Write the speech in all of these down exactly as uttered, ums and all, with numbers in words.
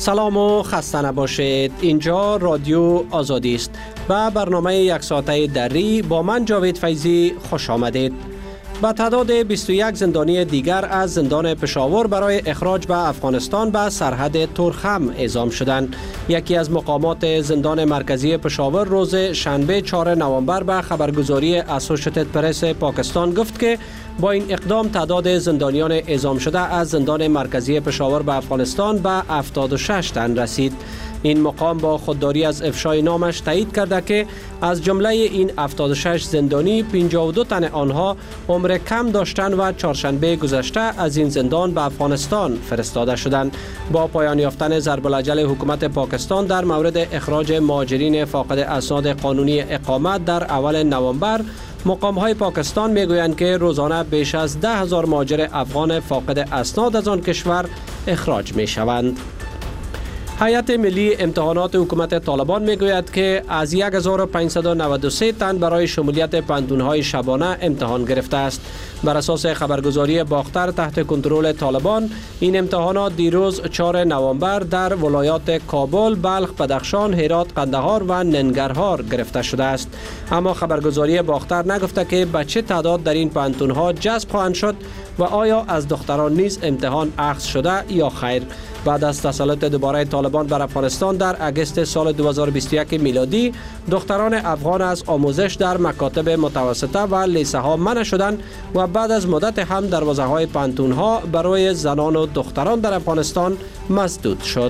سلام و خسته نباشید. اینجا رادیو آزادی است و برنامه یک ساعته دری با من جاوید فیضی خوش آمدید. با تعداد بیست و یک زندانی دیگر از زندان پشاور برای اخراج به افغانستان به سرحد تورخم اعزام شدند. یکی از مقامات زندان مرکزی پشاور روز شنبه چهارم نوامبر به خبرگزاری اسوشیتد پرس پاکستان گفت که با این اقدام تعداد زندانیان اعزام شده از زندان مرکزی پشاور به افغانستان به هفتاد و شش تن رسید. این مقام با خودداری از افشای نامش تایید کرده که از جمله این هفتاد و شش زندانی پنجاه و دو تن آنها عمر کم داشتند و چهارشنبه گذشته از این زندان به افغانستان فرستاده شدند. با پایان یافتن ضرب الاجل حکومت پاکستان در مورد اخراج مهاجرین فاقد اسناد قانونی اقامت در اول نوامبر، مقام‌های پاکستان میگویند که روزانه بیش از ده هزار مهاجر افغان فاقد اسناد از آن کشور اخراج می‌شوند. هیئت ملی امتحانات حکومت طالبان میگوید که از هزار و پانصد و نود و سه تن برای شمولیت پنتونهای شبانه امتحان گرفته است. بر اساس خبرگزاری باختر تحت کنترل طالبان، این امتحانات دیروز چهارم نوامبر در ولایات کابل، بلخ، بدخشان، هرات، قندهار و ننگرهار گرفته شده است. اما خبرگزاری باختر نگفته که به چه تعداد در این پنتونها جذب خواهند شد و آیا از دختران نیز امتحان اخذ شده یا خیر. بعد از تسلط دوباره طالبان بر افغانستان در اگست سال دو هزار و بیست و یک میلادی، دختران افغان از آموزش در مکاتب متوسطه و لیسه ها منع شدند و بعد از مدت هم دروازه های پانتون ها برای زنان و دختران در افغانستان مسدود شد.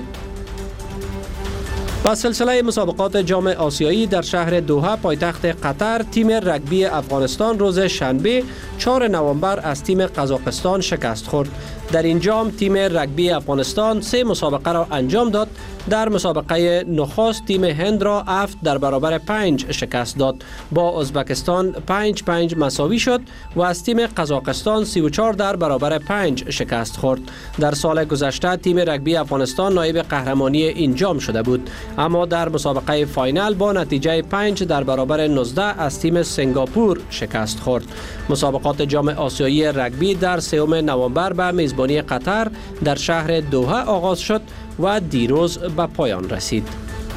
با سلسله مسابقات جام آسیایی در شهر دوحه پایتخت قطر، تیم رگبی افغانستان روز شنبه چهارم نوامبر از تیم قزاقستان شکست خورد. در این جام تیم رگبی افغانستان سه مسابقه را انجام داد. در مسابقه نخست تیم هند را هفت در برابر پنج شکست داد. با ازبکستان پنج پنج مساوی شد و از تیم قزاقستان سی و چهار در برابر پنج شکست خورد. در سال گذشته تیم رگبی افغانستان نایب قهرمانی این جام شده بود، اما در مسابقه فاینال با نتیجه پنج در برابر نوزده از تیم سنگاپور شکست خورد. مسابقات جام آسیایی رگبی در سوم نوامبر به میزبانی قطر در شهر دوحه آغاز شد و دیروز به پایان رسید.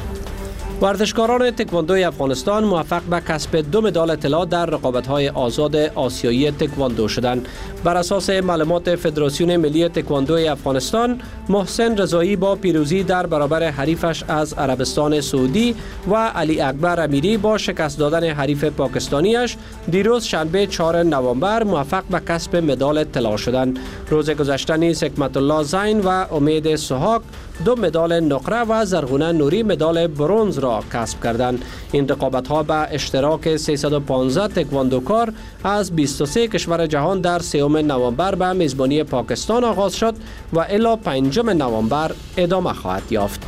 ورزشکاران تکواندوی افغانستان موفق به کسب دو مدال طلا در رقابت‌های آزاد آسیایی تکواندو شدند. بر اساس معلومات فدراسیون ملی تکواندوی افغانستان، محسن رضایی با پیروزی در برابر حریفش از عربستان سعودی و علی اکبر امیری با شکست دادن حریف پاکستانیش دیروز شنبه چهارم نوامبر موفق به کسب مدال طلا شدند. روز گذشته نیز حکمت الله زین و امید سحاق دو مدال نقره و زرغونه نوری مدال برنز را کسب کردند. این رقابت‌ها به اشتراک سیصد و پانزده تکواندوکار از بیست و سه کشور جهان در سوم نوامبر به میزبانی پاکستان آغاز شد و الی پنجم نوامبر ادامه خواهد یافت.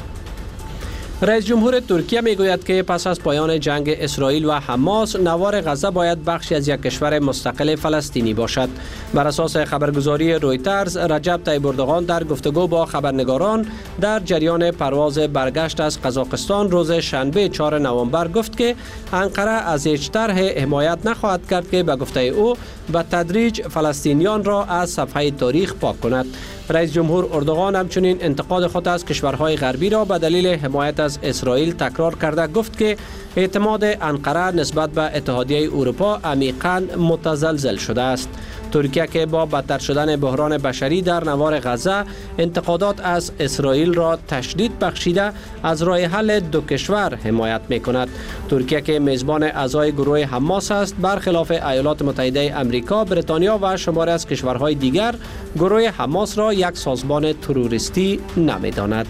رئیس جمهور ترکیه میگوید که پس از پایان جنگ اسرائیل و حماس، نوار غزه باید بخشی از یک کشور مستقل فلسطینی باشد. بر اساس خبرگزاری رویترز، رجب طیب اردوغان در گفتگو با خبرنگاران در جریان پرواز برگشت از قزاقستان روز شنبه چهارم نوامبر گفت که انقره از هیچ طرح حمایت نخواهد کرد که به گفته او به تدریج فلسطینیان را از صفحه تاریخ پاک کند. رئیس جمهور اردوغان همچنین انتقاد خود از کشورهای غربی را به دلیل حمایت از اسرائیل تکرار کرده گفت که اعتماد انقره نسبت به اتحادیه اروپا عمیقاً متزلزل شده است. ترکیه که با بدتر شدن بحران بشری در نوار غزه انتقادات از اسرائیل را تشدید بخشیده از راه حل دو کشور حمایت می کند. ترکیه که میزبان اعضای گروه حماس است، برخلاف ایالات متحده آمریکا، بریتانیا و شماری از کشورهای دیگر، گروه حماس را یک سازمان تروریستی نمی داند.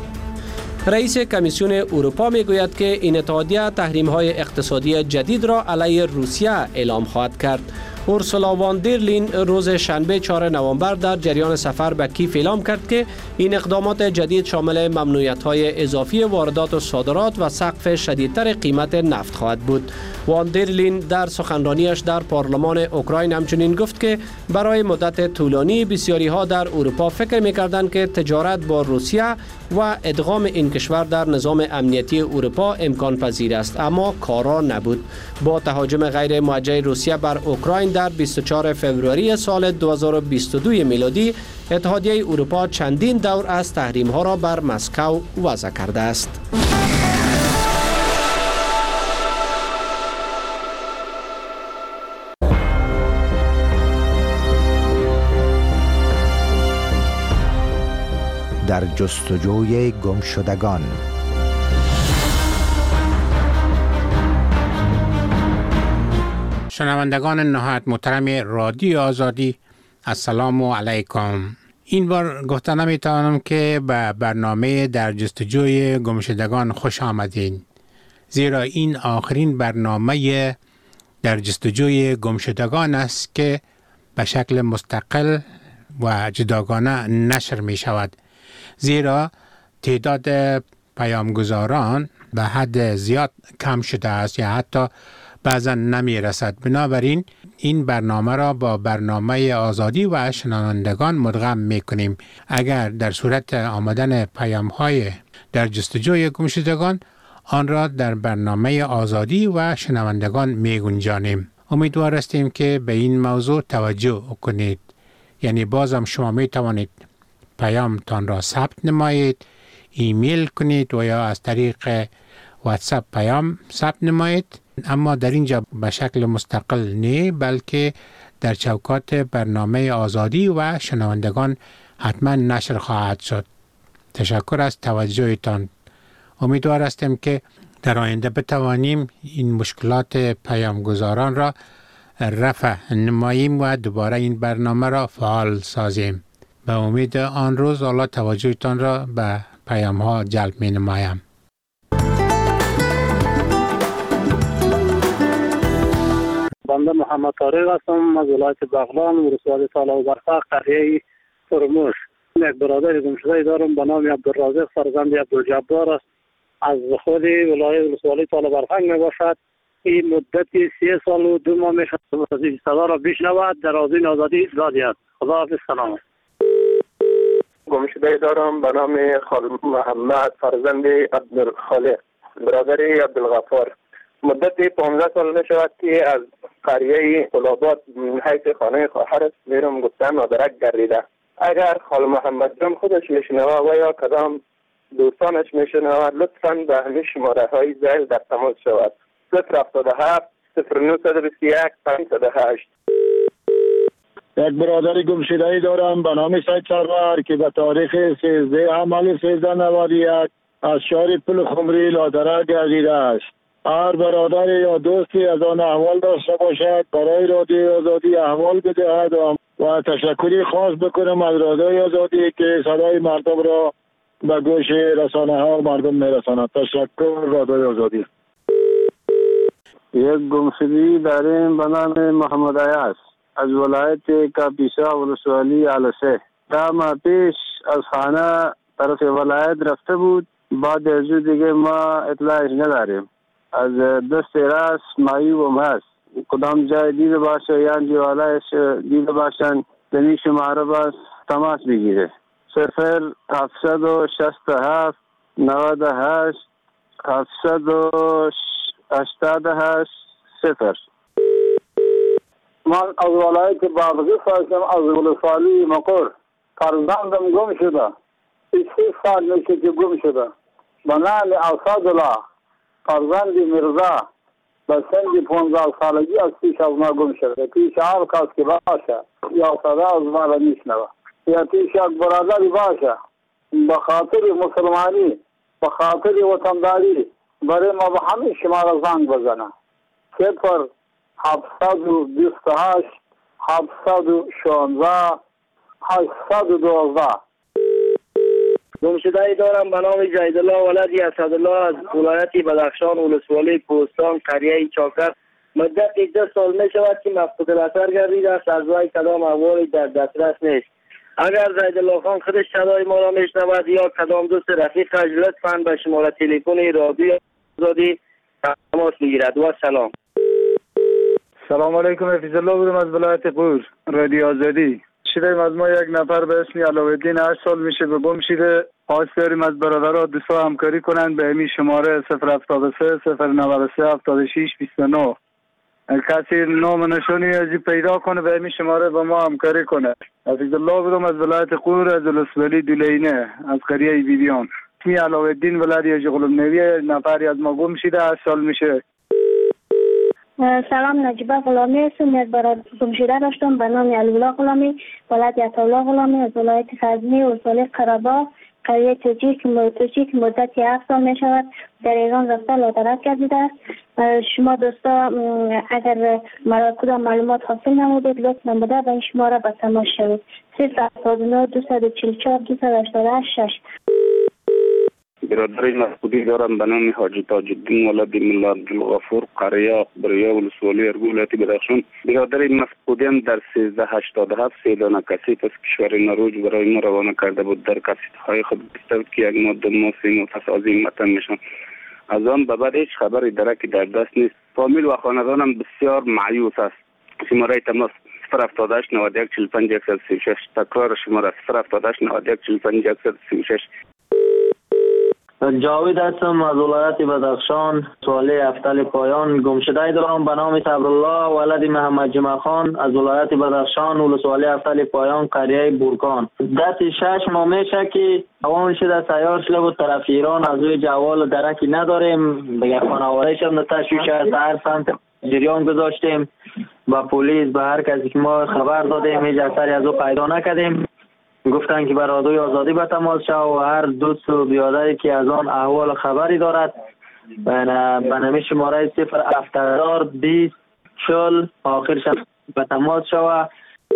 رئیس کمیسیون اروپا میگوید که این اتحادیه تحریم‌های اقتصادی جدید را علیه روسیه اعلام خواهد کرد. اورسولا وان در لین روز شنبه چهارم نوامبر در جریان سفر به کیف اعلام کرد که این اقدامات جدید شامل ممنوعیت‌های اضافی واردات و صادرات و سقف شدیدتر قیمت نفت خواهد بود. وان در لین در سخنرانیش در پارلمان اوکراین همچنین گفت که برای مدت طولانی بسیاری ها در اروپا فکر می‌کردند که تجارت با روسیه و ادغام این کشور در نظام امنیتی اروپا امکان پذیر است، اما کارا نبود. با تهاجم غیر موجه روسیه بر اوکراین در بیست و چهارم فوریه سال دو هزار و بیست و دو میلادی اتحادیه اروپا چندین دور از تحریم ها را بر مسکو وضع کرده است. در جستجوی گمشدگان. شنوندگان نهایت محترم رادیو آزادی، السلام علیکم. این بار گفته نمیتوانم که به برنامه در جستجوی گمشدگان خوش آمدین، زیرا این آخرین برنامه در جستجوی گمشدگان است که به شکل مستقل و جداگانه نشر می شود، زیرا تعداد پیامگذاران به حد زیاد کم شده است یا حتی بعضا نمی رسد. بنابراین این برنامه را با برنامه آزادی و شنوندگان مدغم می کنیم. اگر در صورت آمدن پیام های در جستجوی گمشدگان، آن را در برنامه آزادی و شنوندگان می گنجانیم. امیدوار هستیم که به این موضوع توجه کنید. یعنی بازم شما می توانید پیامتان را ثبت نمایید، ایمیل کنید و یا از طریق واتساپ پیام ثبت نمایید، اما در اینجا به شکل مستقل نه، بلکه در چوکات برنامه آزادی و شنوندگان حتما نشر خواهد شد. تشکر از توجهتان. امیدوار هستیم که در آینده بتوانیم این مشکلات پیامگذاران را رفع نماییم و دوباره این برنامه را فعال سازیم. به امید آن روز الله توجهتان را به پیام ها جلب می نمایم. بنده محمد طارق هستم از ولایت بغلان، ولسوالی تالا و برفق، قریه ترموش. یک برادر گمشده دارم به نام عبدالرازق فرزند عبدالجبار است، از خود ولایت ولسوالی تالا و برفق می باشد. این مدتی سی سال و دو ماه می شود صدا را بشنود، در آذین آزادی دادی است. خدا حافظ. سلام. گمشده دارم به نام خال محمد فرزند عبدالخالق، برادر عبدالغفار. مدت پانزده سال می شود که از قریه قلابات حیث خانه خواهرش میرم گفتن مدرک گردیده. اگر خال محمد جان خودش میشنوه و یا کدام دوستانش میشنوه، لطفاً به همین شماره های زیل در تماس شود. صفر هفتاد و هفت صفر نهصد و بیست و یک پانصد و هشت. یک برادر گمشده‌ای دارم به نام سید سرور که به تاریخ سیزده حمل سیزده نود و یک از شهر پل خمری لادرک گردیده است. هر برادر یا دوستی از آن احوال داشته باشد برای رادیو آزادی احوال بدهد و تشکری خاص بکنم از رادیو آزادی که صدای مردم را به گوش رسانه ها و مردم میرساند. تشکر رادیو آزادی. یک گمشدگی داریم به نام محمد عیاض از ولایت کاپیسا ولسوالی علسه. ده ماه پیش از خانه طرف ولایت رفته بود، بعد از دیگه ما اطلاعش نداریم. از دست راست معیوب هست، کدام جای دیده باشه یا جوالایش دیده باشن دنی شماره باز تماس بگیره. صفر هفتصد و شصت و هفت نود و هشت هفتصد و هشتاد و هشت صفر. من از ولایت بغلان هستم، از ولسوالی مقر. فرزندم گم شده، سی سال میشه که گم شده. به نام اسدالله فرزند مرزا به سن پانزده سالگی از پیش از ما گم شده. پیش هر کس که باشه یا صدا از ما را میشنوه یا پیش یک برادری باشه، به خاطر مسلمانی، به خاطر وطنداری برای ما به همین شماره زنگ بزنه. صفر هفتصد و بیست و هشت هفتصد و شانزده هشتصد و دوازده. گمشده‌ای دارم به نام زیدالله ولدی اسدالله از ولایت بدخشان ولسوالی کوهستان قریه چاکر. مدت ده سال می شود که مفقود البصر گردیده است، از وی کدام احوالی در دسترس نیست. اگر زیدالله خان خودش صدای ما را میشنود یا کدام دوست رفیقش لطفاً به شماره تلفن رادیو آزادی تماس بگیرد. و سلام. سلام علیکم. حفیظ الله بودم از ولایت قور، رادیو آزادی. شدیم از ما یک نفر به اسم علاءالدین هشت سال میشه به گم شده. خواست داریم از برادرها دوستا همکاری کنند به همین شماره صفر هفتاد و سه صفر نود و سه هفتاد و شش بیست و نه کسی نام نشانی ازی پیدا کنه به این شماره با ما همکاری کنه. عزیزالله بودم از ولایت قور از الاسولی دولینه از قریه بیبیان. می علاوه الدین ولایت جغلم نویه نفری از ما گم شده هشت سال میشه. سلام، نجیبه غلامی هستم. یک بار گم شده داشتم به نام علی‌الله غلامی، ولایت عطاالله غلامی از ولایت غزنی و ولایت قره‌باغ، قریه توجی که توجی که مدتی هفت سال می شود در ایران رفته لادرک گردیده است. شما دوستا اگر مرا کدام معلومات حاصل نمودید لطف نموده به این شماره به تماس شوید. صفر هفتاد و نه دویست و چهل و چهار دویست و هشتاد و شش. برادری مسعودی دارم به نام حاجی تاج الدین ولد ملا عبدالغفور قریه بریا ولسوالی ارگو ولایت بدخشان. برادری مسعودی هم در سیزده هشتاد و هفت سه دانه کسیف از کشور نروژ برای ما روانه کرده بود. در کسیف های خود بسته بود که یک ماده ماسی نفس از این متن میشن. از آن به بعد هیچ خبری درکی در دست نیست. فامیل و خاندانم بسیار مایوس است. شماره تماس صفر هفتاد و هشت نود و یک چهل و پنج صفر و شش. تکرار شماره صفر هفتاد و هشت نود و یک چهل و پنج صفر و شش. جاوید هستم از ولایت بدخشان. سوالی افتل پایان گمشده دارم به نام صبرالله ولد محمد جمع خان از ولایت بدخشان ولسوالی افتل پایان قریه بورکان. دست شش ماه میشه که دوام شده سیار شده بود طرف ایران. از روی جوال درکی نداریم. بگه خانواده شد تشویش از هر سمت جریان گذاشتیم با پلیس به هر کسی که ما خبر دادیم هیچ اثری از او پیدا نکردیم. گفتن که بر رادیوی آزادی به تماس شو و هر دوست و بیادری که از آن احوال خبری دارد به نمی شماره صفر هفتاد بیست چهل آخرش به تماس شو.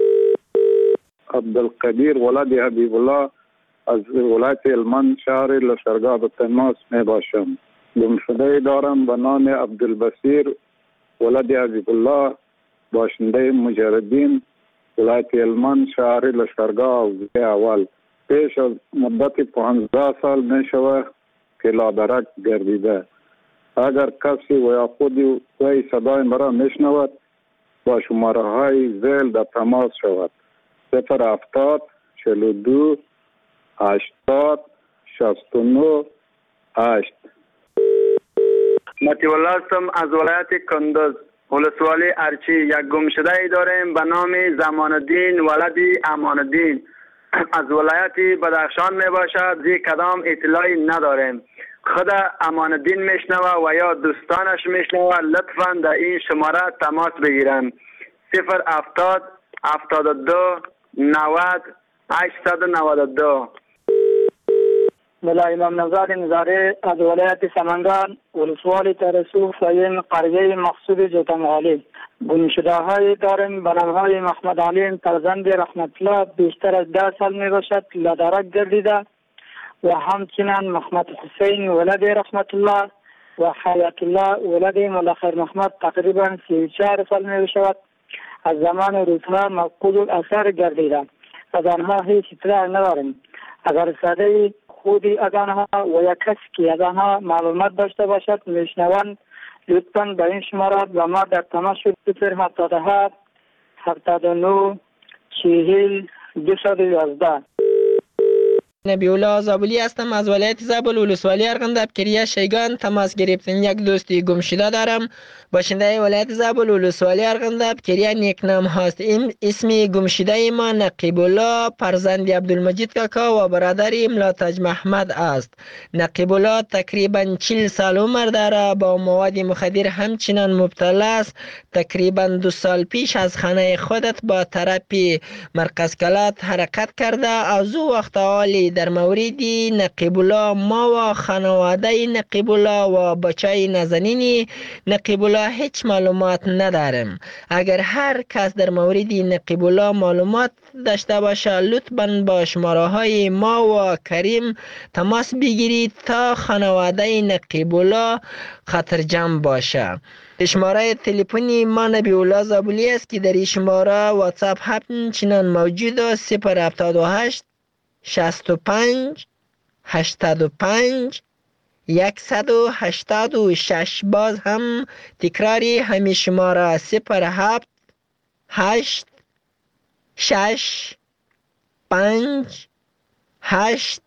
عبدالقدیر ولد حبیب الله از ولایت هلمند شهر لشکرگاه به تماس می باشم. گمشده دارم به نام عبدالبصیر ولد حبیب الله باشنده مجردین ولایت هلمند شهر لشکرگاه و اول. پیش از مدت پانزده سال می شود که لادرک گردیده. اگر کسی و یا خودی وی صدای مرا می شنود با شماره های زیل در تماس شود. صفر هفتاد چهل و دو هشتاد شصت و نه هشت. مطیع الله هستم از ولایت کندز ولسوالی ارچی. یک گمشده ای داریم به نام زمان الدین ولدی امان الدین از ولایت بدخشان می باشد. زی کدام اطلاعی نداریم. خود امان الدین میشنوه و یا دوستانش میشنوه لطفا در این شماره تماس بگیرن. صفر هفتاد هفتاد و دو نود هشتصد و نود و دو. ملا امام نزاد نظاره از ولایت سمنگان ولسوالی ترسو فایم قریه مقصود جوتمغالی. گمشده های داریم به نام های محمد علی فرزند رحمت الله بیشتر از ده سال می باشد لادرک گردیده و همچنین محمد حسین ولد رحمت الله و حیات الله ولد ملاخر محمد تقریبا سی و چهار سال می باشد از زمان روزنامه مفقود الاثر گردیده. از آنها هیچ اطلاع نداریم. اگر ساده خودی از آنها و یک کسی که از آنها معلومات داشته باشد میشنوند لطفاً به این شماره با ما در تماس شد. صفر هفتاد و هفت هفتاد و نه چهل دویست و یازده. نبی‌الله زابلی هستم از ولایت زابل ولسوالی ارغنداب کریه شیگان. تماس گرفتن یک دوستی گمشده دارم باشنده ولایت زابل ولسوالی ارغنداب کریه نیکنام هاست. این اسم گمشده ما نقیب الله فرزند عبدالمجید کاکا و برادر ملاتج محمد است. نقیب الله تقریبا چهل سال عمر داره. با مواد مخدر همچنان مبتلا است. تقریبا دو سال پیش از خانه خودت با طرف مرکز کلات حرکت کرده. از او وقت حالی در مورد نقیب الله ما و خانواده نقیب الله و بچه نازنین نقیب الله هیچ معلومات نداریم. اگر هر کس در مورد نقیب الله معلومات داشته باشه لطفاً با شماره های ما و کریم تماس بگیرید تا خانواده نقیب الله خطرجم باشه. شماره تلفنی ما نبی‌الله زابلی است که در این شماره واتساپ همچنان موجود است. صفر هفتاد و هشت شصت و پنج هشتاد و پنج صد و هشتاد و شش. باز هم تکراری همین شماره صفر هفت هشت شش پنج هشت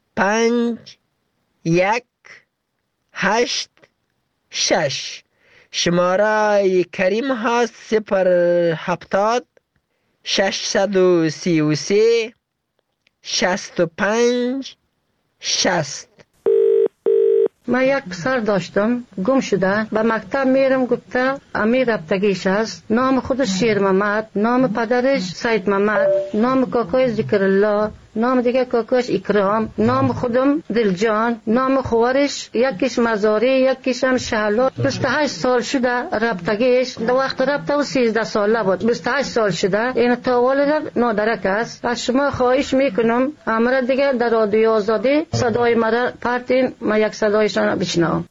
پنج یک هشت شش. شماره کریم هست صفر هفتاد ششصد و سی و سه شصت و پنج شصت. من یک پسر داشتم گم شده، به مکتب میرم گفته امیر رفتگیش است. نام خودش شیر محمد، نام پدرش سید محمد، نام کاکای ذکر الله، نام دیگه کاکاش اکرام، نام خودم دلجان، نام خوارش یکیش مزاری یکیش هم شهلا. بیست و هشت سال شده رفتگیش، در وقت رفته و سیزده ساله بود. بیست و هشت سال شده. این تا والد نادرک است. از شما خواهش میکنم امر دیگه در رادیو آزادی صدای مرا پرتین، ما یک صدایشان بشنوم.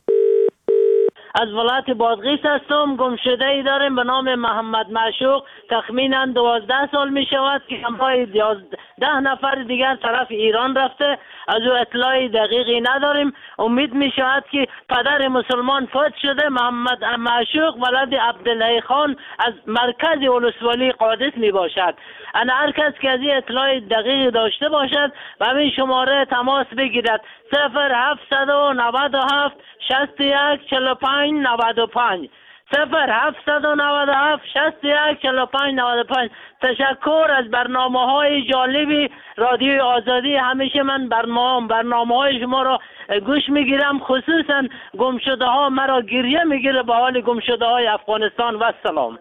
از ولایت بادغیس هستم. گمشده ای داریم به نام محمد معشوق. تخمینا دوازده سال می شود که همراه ده نفر دیگر طرف ایران رفته. از او اطلاعی دقیقی نداریم. امید می شود که پدر مسلمان فوت شده. محمد معشوق ولد عبدالله خان از مرکز ولسوالی قادس می باشد. انا هر کس که از این اطلاع دقیقی داشته باشد و همین شماره تماس بگیرد صفر هفتصد و نود و هفت شصت و یک چهل و پنج نود و پنج صفر هفتصد و نود و هفت شصت و یک چهل و پنج نود و پنج. تشکر از برنامه های جالبی رادیو آزادی. همیشه من برنامه برنامه های شما را گوش میگیرم، خصوصا گمشده ها مرا گریه میگیره به حال گمشده های افغانستان. و سلام.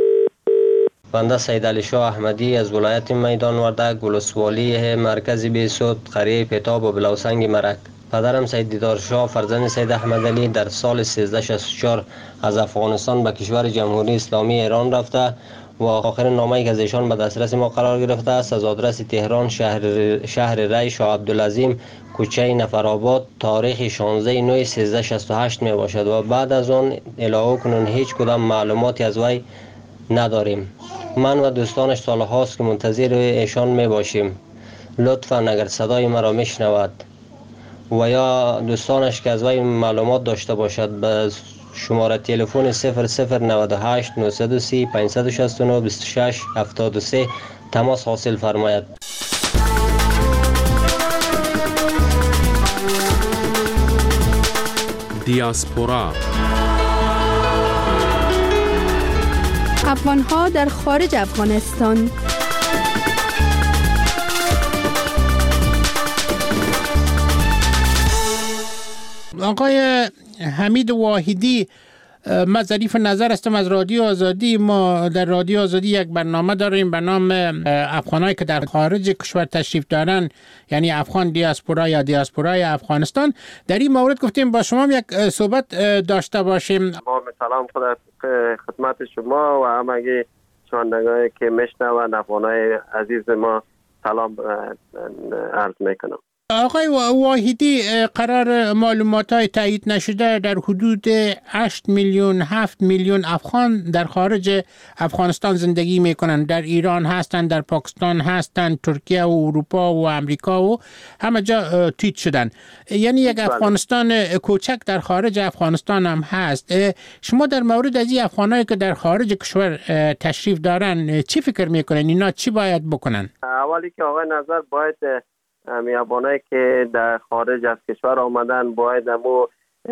بنده سید علی شاه احمدی از ولایت میدان وردک ولسوالی مرکز بیسود قریه پیتاب و بلوسنگ مرک. پدرم سید دیدار شاه فرزند سید احمد علی در سال سیزده شصت و چهار از افغانستان به کشور جمهوری اسلامی ایران رفته و آخرین نامه‌ای که از ایشان به دسترس ما قرار گرفته است از آدرس تهران شهر شهر ری شاه عبدالعظیم کوچه نفرآباد تاریخ شانزده نوامبر سیزده شصت و هشت می باشد و بعد از آن الهو کنون هیچ کدام معلوماتی از وی نداریم. من و دوستانش سالهاست که منتظر ایشان می باشیم. لطفاً اگر صدای مرا میشنود و یا دوستانش که از وی معلومات داشته باشد به شماره تلفن صفر صفر نود و هشت نهصد و سی پانصد و شصت و نه بیست و شش هفتاد و سه تماس حاصل فرماید. دیاسپورا افغان‌ها در خارج افغانستان. آقای حمید واحدی، من ظریف نظر هستم از رادیو آزادی. ما در رادیو آزادی یک برنامه داریم به نام افغانایی که در خارج کشور تشریف دارن، یعنی افغان دیاسپورا یا دیاسپورای افغانستان. در این مورد گفتیم با شما یک صحبت داشته باشیم. با سلام خدا خدمت شما و همگی شنوندگانی که میشنون افغانای عزیز ما سلام عرض میکنم. آقای واحدی، قرار معلومات های تایید نشده در حدود هشت میلیون هفت میلیون افغان در خارج افغانستان زندگی میکنند. در ایران هستند، در پاکستان هستند، ترکیه و اروپا و امریکا و همه جا تیت شدن. یعنی یک افغانستان کوچک در خارج افغانستان هم هست. شما در مورد از این افغانایی که در خارج کشور تشریف دارن چی فکر میکنن؟ اینا چی باید بکنن؟ اولی که آقای نظر باید میابانایی که در خارج از کشور آمدن باید امو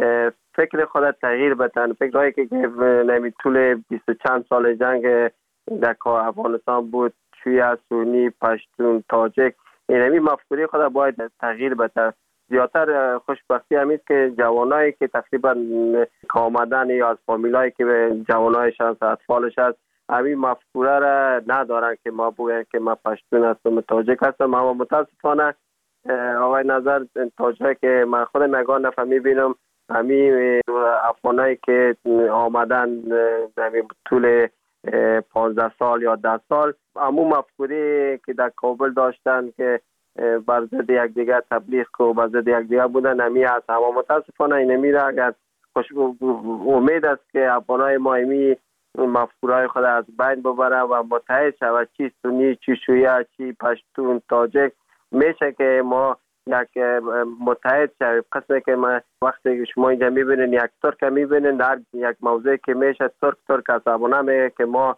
فکر خود تغییر بدن. فکرهایی که نمی طول بیست چند سال جنگ در افغانستان بود، شیعه، سنی، پشتون، تاجک، اینمی مفکوری خود باید تغییر بدن. زیادتر خوشبختی همین که جوانایی که تقریبا آمدن یا از فامیلایی که جوانایش هست، اطفالش هست، همین مفکوره را ندارن که ما بگویم که ما پشتون هستم، تاجک هستم. اما متاسفانه آقای نظر تاجک که من خود مگان نفر میبینم همین افغانایی که آمدن همین طول پانزده سال یا ده سال همون مفکوری که در کابل داشتن که بر ضد یک دیگر تبلیغ و بر ضد یک دیگر بودن همین هست. اما متاسفانه این میره اگر خوش امید است که افغانای ما همین مفکورهای خود از بین ببره و متحد شود، چی سنی، چی شیعه، چی پشتون، تاجک، میشه که ما یک متحد شویم. قسمه که ما وقتی شما اینجا میبینین یک ترک میبینین در یک موضوع که میشه ترک ترک عصبانه میگه که ما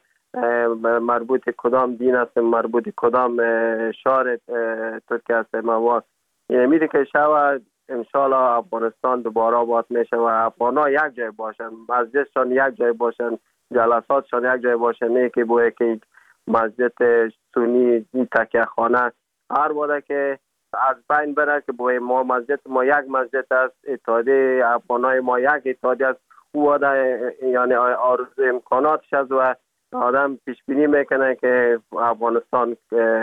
مربوط کدام دین هستیم، مربوط کدام شهر ترک هستیم. و این میده که شود انشالله افغانستان دوباره آباد میشه و افغانا یک جای باشن، مسجدشان یک جای باشن، جلساتشان یک جای باشن، نه که بوده که مسجد سنی تکیه خانه هر بوده که از بین بره که بوده ما مسجد ما یک مسجد است، اتحادیه افغانای ما یک اتحادیه است. بوده یعنی آرزو امکاناتش است و آدم پیش بینی میکنه که افغانستان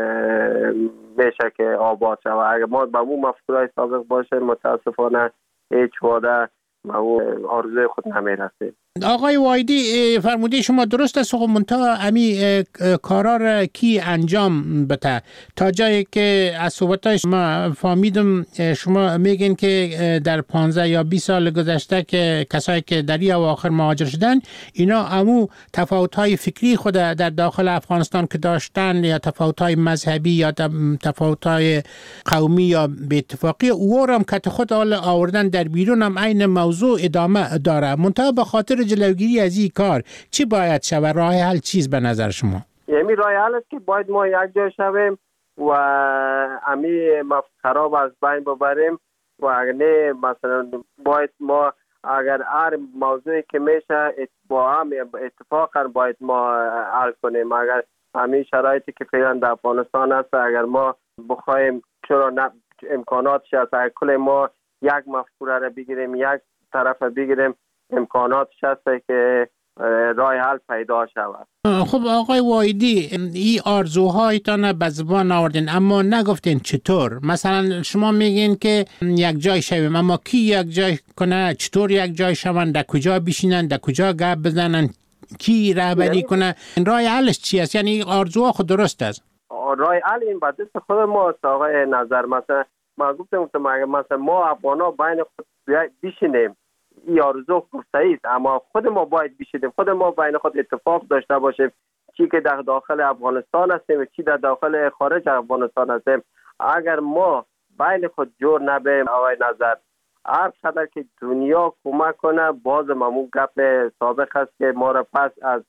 میشه که آباد شود. اگر ما به اون مفکورهای سابق باشه متاسفانه هیچ واده به اون آرزوی خود نمیرسیم. آقای وایدی فرموده شما درست است، منتها امی کارا را کی انجام بده تا جایی که از صحبتای شما فهمیدم شما میگین که در پانزده یا بیست سال گذشته که کسایی که در این اواخر مهاجر شدن اینا امو تفاوت‌های فکری خود در داخل افغانستان که داشتن یا تفاوت‌های مذهبی یا تفاوت‌های قومی یا به اتفاقی او را هم که خود آوردن در بیرون هم عین موضوع ادامه داره. منتها به خاطر جلوگیری از این کار چی باید شود؟ راه حل چیز به نظر شما؟ یعنی راه حل است که باید ما یک جای شویم و امی خراب از بین ببریم و اگر نه مثلا باید ما اگر هر موضوعی که میشه با هم اتفاقا باید ما حل کنیم. اگر همین شرایطی که فعلا در افغانستان هست اگر ما بخوایم چرا نه امکاناتش هست، اگر کل ما یک مفکوره را بگیریم یک طرف بگیریم امکاناتش هست که راه حل پیدا شود. خب آقای وایدی این آرزوهایتان به زبان آوردین اما نگفتین چطور. مثلا شما میگین که یک جای شویم اما کی یک جای کنه؟ چطور یک جای شوند؟ در کجا بشینن؟ در کجا گپ بزنن؟ کی رهبری کنه؟ راه حلش چی است؟ یعنی آرزوها خود درست است. راه حل این به دست خود ما آقای نظر. مثلا ما گفتم مثلا ما افغانا بین خود بشینیم این آرزو صحیح است اما خود ما باید بشینیم، خود ما بین خود اتفاق داشته باشیم، چی که در داخل افغانستان هستیم چی در داخل خارج افغانستان هستیم. اگر ما بین خود جور نبیم آقای نظر هر قدر که دنیا کمک کنه باز ممون گپ سابق است که ما را پس از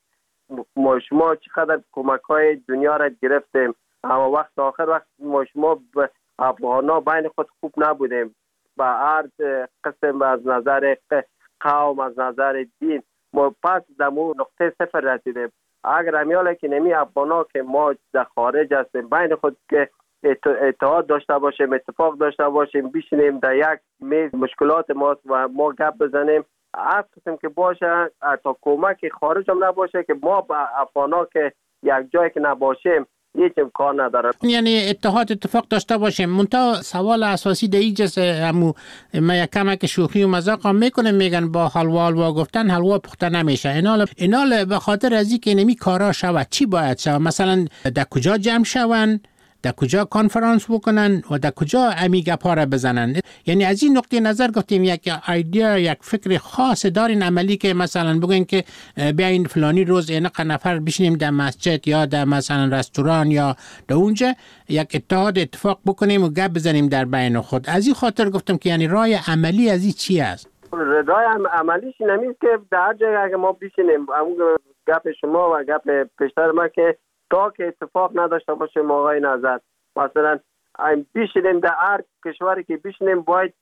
ما شما چقدر کمک های دنیا را گرفتیم اما وقت آخر وقت ما شما افغانا بین خود خوب نبودیم با هر قسم از نظر قوم از نظر دین ما پس دمو نقطه صفر رسیدیم. اگر همیاله که نمی افغانا که ما در خارج هستیم بین خود که اتحاد داشته باشیم اتفاق داشته باشیم بشینیم در یک میز مشکلات ماست و ما گپ بزنیم هر قسم که باشه تا کمک خارج هم نباشه که ما با افغانا که یک جایی که نباشیم هیچ امکان نداره. یعنی اتحاد اتفاق داشته باشیم. منتها سوال اساسی در اینجاست، همو ما یک کمک شوخی و مذاق هم میکنیم میگن با حلوا حلوا گفتن حلوا پخته نمیشه. اینال اینال به خاطر از اینکه نمی کارا شود چی باید شود؟ مثلا در کجا جمع شون؟ در کجا کنفرانس بکنن و در کجا امی گپا را بزنن؟ یعنی از این نقطه نظر گفتیم یک ایده یک فکر خاص دارین عملی که مثلا بگوین که بیاین فلانی روز اینا نفر بشینیم در مسجد یا در مثلا رستوران یا در اونجا یک اتحاد اتفاق بکنیم و گپ بزنیم در بین خود. از این خاطر گفتم که یعنی راه عملی از این چی است؟ راه عملیش نمیست که در جای اگه ما بشینیم همون گپ شما و گپ پیشتر ما که تا که اتفاق نداشته باشه آقای نظر مثلا بشینیم در هر کشوری که بشینیم باید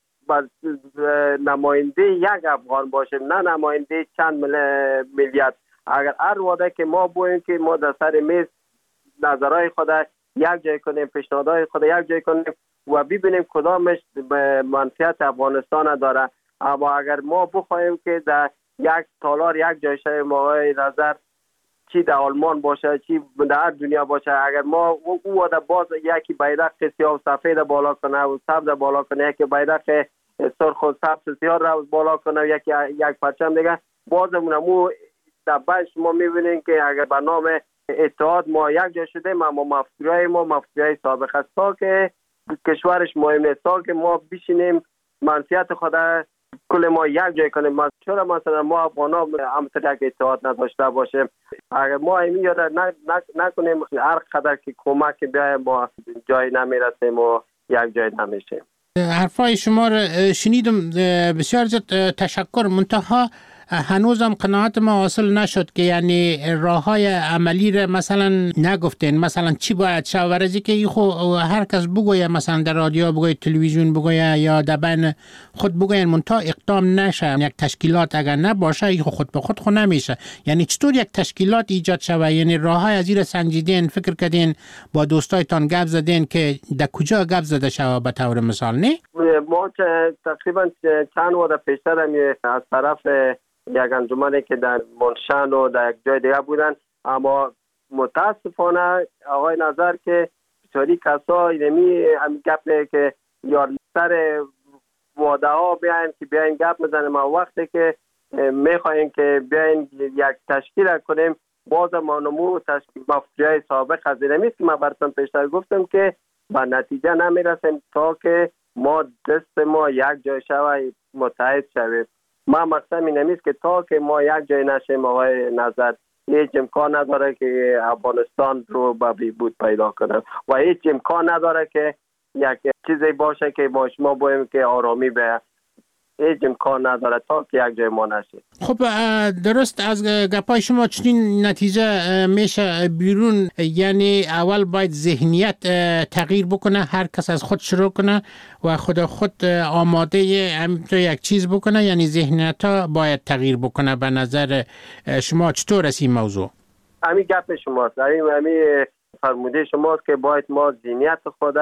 نماینده یک افغان باشه نه نماینده چند میلیارد. اگر هر واده که ما بویم که ما در سر میز نظرهای خود یک جای کنیم پیشنهادهای خود یک جای کنیم و ببینیم کدامش به منفعت افغانستان داره. اما اگر ما بخوایم که در یک تالار یک جای شویم آقای نظر چی در آلمان باشه چی در هر دنیا باشه اگر ما او واده باز یکی بیرق سیاه و سفید بالا کنه و سبز بالا کنه یکی بیرق سرخ و سبز سیاه را بالا کنه یکی یک پرچم دیگه بازمون مو در بعد شما میبینین که اگر به نام اتحاد ما یک جا شدیم اما مفکورهای ما مفکورهای سابق است تا که کشورش مهم نیست تا که ما بشینیم منفعت خود کل ما یک جای کنیم. چرا مثلا ما افغانا همونطور یک اتحاد نداشته باشیم؟ اگر ما این یاد نکنیم هر قدر که کمک بیایم ما جای نمیرسیم و یک جای نمیشیم. حرفای شما را شنیدم، بسیار زیاد تشکر. منتها هنوزم قناعت ما حاصل نشد که یعنی راه های عملی را مثلا نگفتین، مثلا چی باید شاورزی که خو هر کس بگویه، مثلا در رادیو بگویه، تلویزیون بگویه یا در بین خود بگوین، منتها اقدام نشه. یک تشکیلات اگر نباشه ای خود به خود خود نمیشه. یعنی چطور یک تشکیلات ایجاد شوه؟ یعنی راه های از این سنجیدین، فکر کردین، با دوستایتان گپ زدین که در کجا گپ زده شوه به طور مثال؟ نه ما تقریبا چند وقت پیشتر از طرف یک انجمنی که در منشان و در یک جای دیگه بودن، اما متاسفانه آقای نظر که بسیاری کسا اینمی هم گپ که یا سر واده ها بیاین که بیاین گپ بزنیم، و وقتی که میخواین که بیاین یک تشکیل کنیم باز ما نمو تشکیل مفکوره سابق از اینمیست که ما براتون پیشتر گفتم که به نتیجه نمیرسیم تا که ما دست ما یک جای شوه متحد شویم. ما مقصد این نمیست که تا که ما یک جای نشیم آقای نظر هیچ امکان نداره که افغانستان رو به بهبود پیدا کنه و هیچ امکان نداره که یک چیزی باشه که ما شما بایم که آرامی به هیچ امکان نداره تا که یک جای ما نشیم. خب درست از گپای شما چنین نتیجه میشه بیرون، یعنی اول باید ذهنیت تغییر بکنه، هر کس از خود شروع کنه و خود خود آماده همینطور یک چیز بکنه، یعنی ذهنیت ها باید تغییر بکنه. به نظر شما چطور است این موضوع؟ همین گپ شماست، همین فرموده شماست که باید ما ذهنیت خود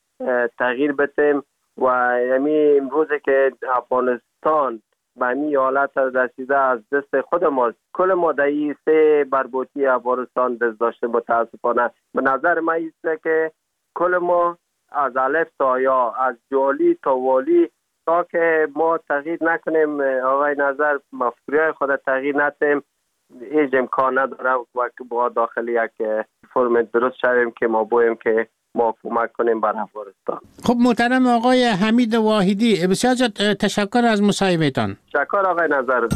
تغییر بدیم و همین امروز که افغانستان به همین حالت رسیده از دست خود ماست. کل ما در این سه بربوطی افغانستان دست داشته متاسفانه. به نظر من ایسته که کل ما از الف تا یا، از جالی تا والی، تا که ما تغییر نکنیم آقای نظر مفکوره خود تغییر ندیم هیچ امکان نداره و با داخل یک فرم درست شویم که ما بایم که ما کمک کنیم بر افغانستان. خب محترم آقای حمید واحدی، بسیار تشکر از مصاحبهتان. تشکر آقای نظر.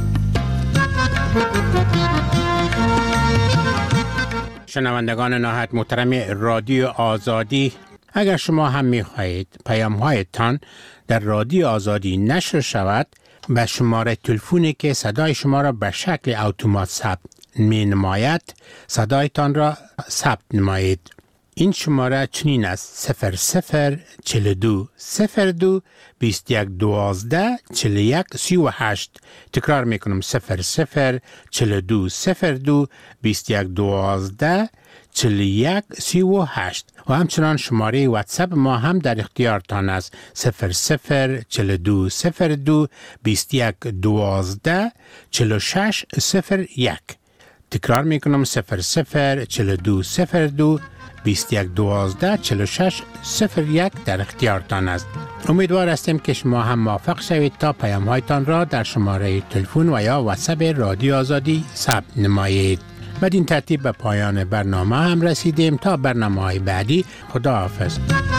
شنوندگان نهایت محترم رادیو آزادی، اگر شما هم می‌خواهید پیام‌هایتان در رادیو آزادی نشر شود، به شماره تلفنی که صدای شما را به شکل اتومات ثبت می‌نماید صدایتان را ثبت نمایید. این شماره چنین است: صفر صفر چهل و دو صفر دو بیست و یک دوازده چهل و یک سی و هشت. تکرار میکنم: صفر صفر چهل و دو صفر دو بیست و یک دوازده چهل و یک سی و هشت. و همچنان شماره واتساپ ما هم در اختیارتان است: صفر صفر چهل و دو صفر دو بیست و یک دوازده چهل و شش صفر یک. تکرار میکنم: صفر صفر چهل و دو صفر دو بیست و یک دوازده چهل و شش صفر یک در اختیارتان است. امیدوار هستیم که شما هم موفق شوید تا پیام هایتان را در شماره تلفن و یا واتساپ رادیو آزادی ثبت نمایید. بدین ترتیب به پایان برنامه هم رسیدیم. تا برنامه های بعدی، خدا حافظ.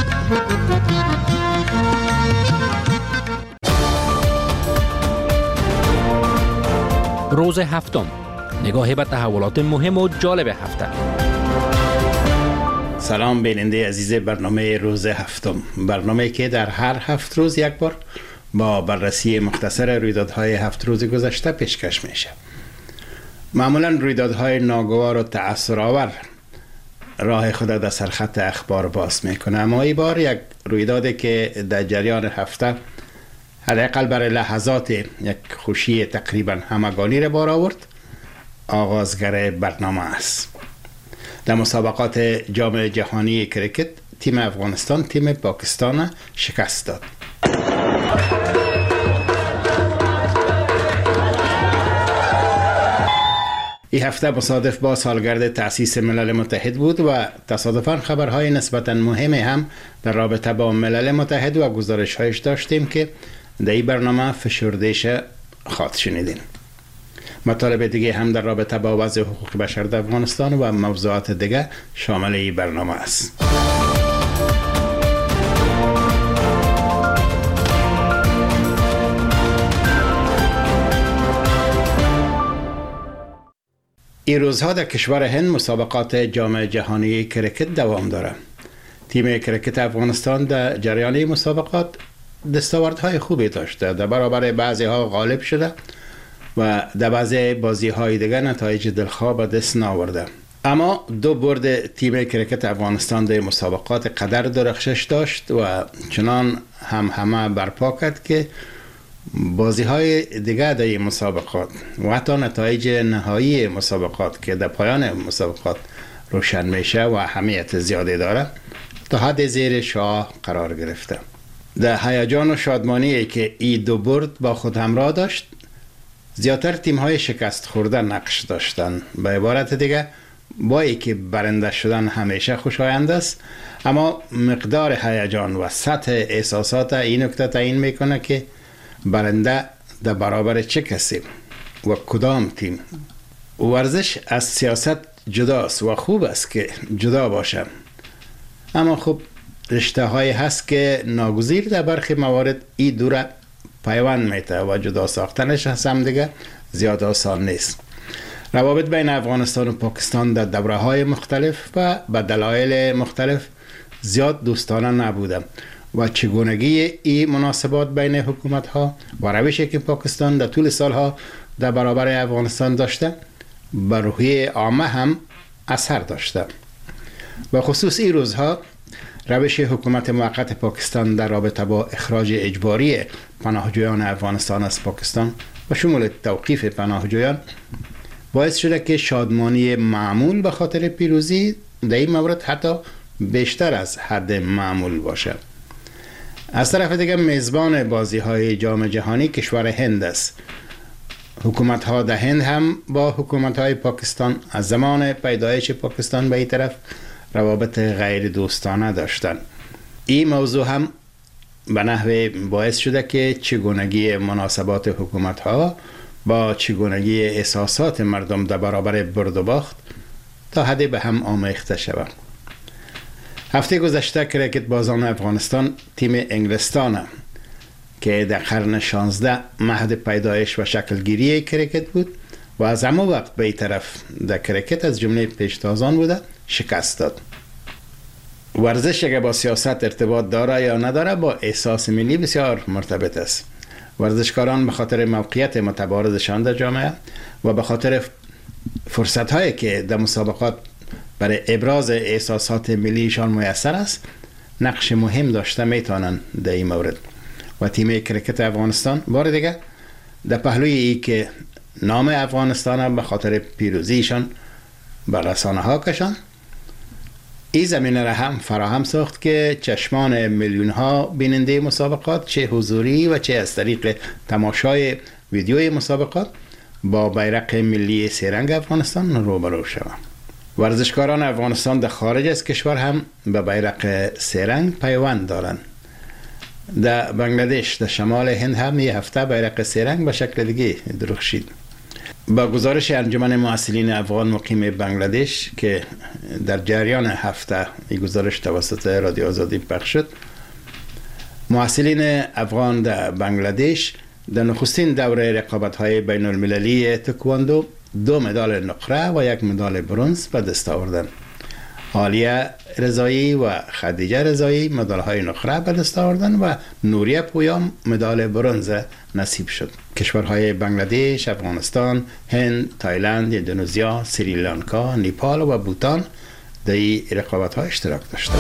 روز هفتم، نگاهی به تحولات مهم و جالب هفته. سلام بیننده عزیز برنامه روز هفتم، برنامه که در هر هفت روز یک بار با بررسی مختصر رویدادهای هفت روز گذشته پیشکش میشه. معمولا رویدادهای ناگوار و تأثیرآور راه خود در سرخط اخبار باز میکنه، اما این بار یک رویدادی که در جریان هفته حداقل برای لحظات یک خوشی تقریبا همگانی را بار آورد، آغازگر برنامه است. در مسابقات جام جهانی کرکت تیم افغانستان تیم پاکستان شکست داد. این هفته مصادف با سالگرد تأسیس ملل متحد بود و تصادفاً خبرهای نسبتاً مهمی هم در رابطه با ملل متحد و گزارش‌هایش داشتیم که در این برنامه فشردهش خواهد شنیدین. مطالب دیگه هم در رابطه با وضع حقوق بشر در افغانستان و موضوعات دیگه شامل این برنامه است. این روزها در کشور هند مسابقات جام جهانی کرکت دوام داره. تیم کرکت افغانستان در جریان مسابقات دستاوردهای خوبی داشته، در برابر بعضی ها غالب شده و در بعضی بازی های دیگر نتایج دلخواه به دست نآورده. اما دو برد تیم کرکت افغانستان در مسابقات قطر درخشش داشت و چنان هم همه برپا کرد که بازی های دیگر در مسابقات و حتی نتایج نهایی مسابقات که در پایان مسابقات روشن میشه و اهمیت زیادی داره تا حد زیر شاه قرار گرفته. در هیجان و شادمانی که این دو برد با خود همراه داشت، زیادتر تیم های شکست خورده نقش داشتند. به عبارت دیگه با اینکه برنده شدن همیشه خوشایند است، اما مقدار هیجان و سطح احساسات این نکته تعیین میکنه که برنده در برابر چه کسی و کدام تیم. ورزش از سیاست جداست و خوب است که جدا باشه، اما خب رشته های هست که ناگزیر در برخی موارد این دوره پیوند میته و جدا ساختنش از هم دیگه زیاد آسان نیست. روابط بین افغانستان و پاکستان در دوره های مختلف و به دلایل مختلف زیاد دوستانه نبوده و چگونگی این مناسبات بین حکومت ها و روشی که پاکستان در طول سالها در برابر افغانستان داشته بر روحیه عامه هم اثر داشته. و خصوص این روزها روش حکومت موقت پاکستان در رابطه با اخراج اجباری پناهجویان افغانستان از پاکستان و شمول توقیف پناهجویان باعث شده که شادمانی معمول به خاطر پیروزی در این مورد حتی بیشتر از حد معمول باشه. از طرف دیگه میزبان بازی های جام جهانی کشور هند است. حکومت ها در هند هم با حکومت های پاکستان از زمان پیدایش پاکستان به این طرف روابط غیر دوستانه داشتند. این موضوع هم به نحوه باعث شده که چگونگی مناسبات حکومت ها با چگونگی احساسات مردم در برابر برد و باخت تا حدی به هم آمیخته شود. هفته گذشته کرکت بازان افغانستان تیم انگلستان که در قرن شانزده مهد پیدایش و شکلگیری کرکت بود و از همه وقت به این طرف در کرکت از جمله پیشتازان بوده شکست داد. ورزش اگر با سیاست ارتباط داره یا نداره با احساس ملی بسیار مرتبط است. ورزشکاران به خاطر موقعیت متبارزشان در جامعه و به خاطر فرصت هایی که در مسابقات برای ابراز احساسات ملیشان میسر است نقش مهم داشته میتونن در این مورد. و تیم کرکت افغانستان بار دیگه در پهلوی ای که نام افغانستان به خاطر پیروزیشان به رسانه ها کشان، این زمینه را هم فراهم ساخت که چشمان میلیون ها بیننده مسابقات چه حضوری و چه از طریق تماشای ویدیوی مسابقات با بیرق ملی سه‌رنگ افغانستان روبرو شوند. ورزشکاران افغانستان در خارج از کشور هم به بیرق سه‌رنگ پیوند دارند. در بنگلادش در شمال هند هم یه هفته بیرق سه‌رنگ به شکل دیگه درخشید. با گزارش انجمن محصلین افغان مقیم بنگلادش که در جریان هفته این گزارش توسط رادیو آزادی پخش شد، محصلین افغان در بنگلادش در نخستین دوره رقابت‌های بین المللی تکواندو دو مدال نقره و یک مدال برنز به دست آوردند. عالیه رضایی و خدیجه رضایی مدال‌های نقره به دست آوردند و نوریه پویام مدال برنز نصیب شد. کشورهای بنگلادش، افغانستان، هند، تایلند، اندونزیا، سریلانکا، نیپال و بوتان در این رقابت‌ها اشتراک داشتند.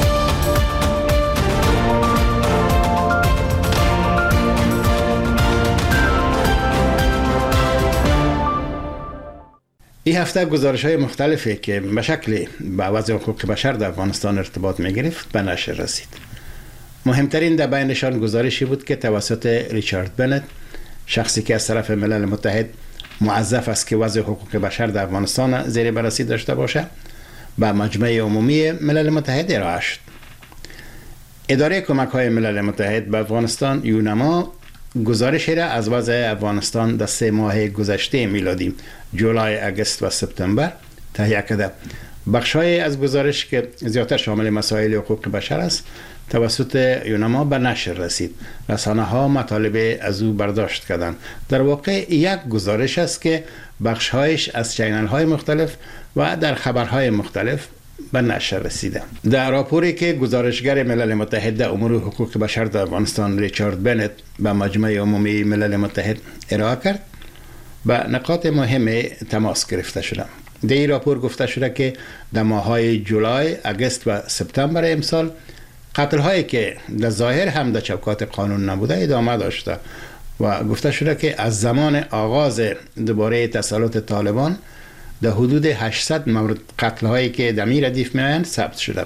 این هفته گزارش‌های مختلفی که به شکلی به وضع حقوق بشر در افغانستان ارتباط می‌گرفت به نشر رسید. مهمترین در بینشان گزارشی بود که توسط ریچارد بنت، شخصی که از طرف ملل متحد موظف است که وضع حقوق بشر در افغانستان زیر بررسی داشته باشه، به مجمع عمومی ملل متحد ارائه شد. اداره کمک‌های ملل متحد به افغانستان یونما گزارشی را از وضع افغانستان در سه ماه گذشته میلادی جولای، اگست و سپتامبر تهیه کرده. بخش‌های از گزارش که زیادتر شامل مسائل حقوق بشر است توسط یونما به نشر رسید. رسانه‌ها مطالب از او برداشت کردند. در واقع یک گزارش است که بخش‌هایش از چینل‌های مختلف و در خبرهای مختلف به نشر رسیده. در راپوری که گزارشگر ملل متحد در امور حقوق بشر در افغانستان ریچارد بنت به مجمع عمومی ملل متحد ارائه کرد، به نقاط مهم تماس گرفته شده. در این راپور گفته شده که در ماه‌های جولای، اگست و سپتامبر امسال قتل هایی که در ظاهر هم در چوکات قانون نبوده ادامه داشته و گفته شده که از زمان آغاز دوباره تسلط طالبان در حدود هشتصد مورد قتل هایی که در می ردیف می‌آیند ثبت شده.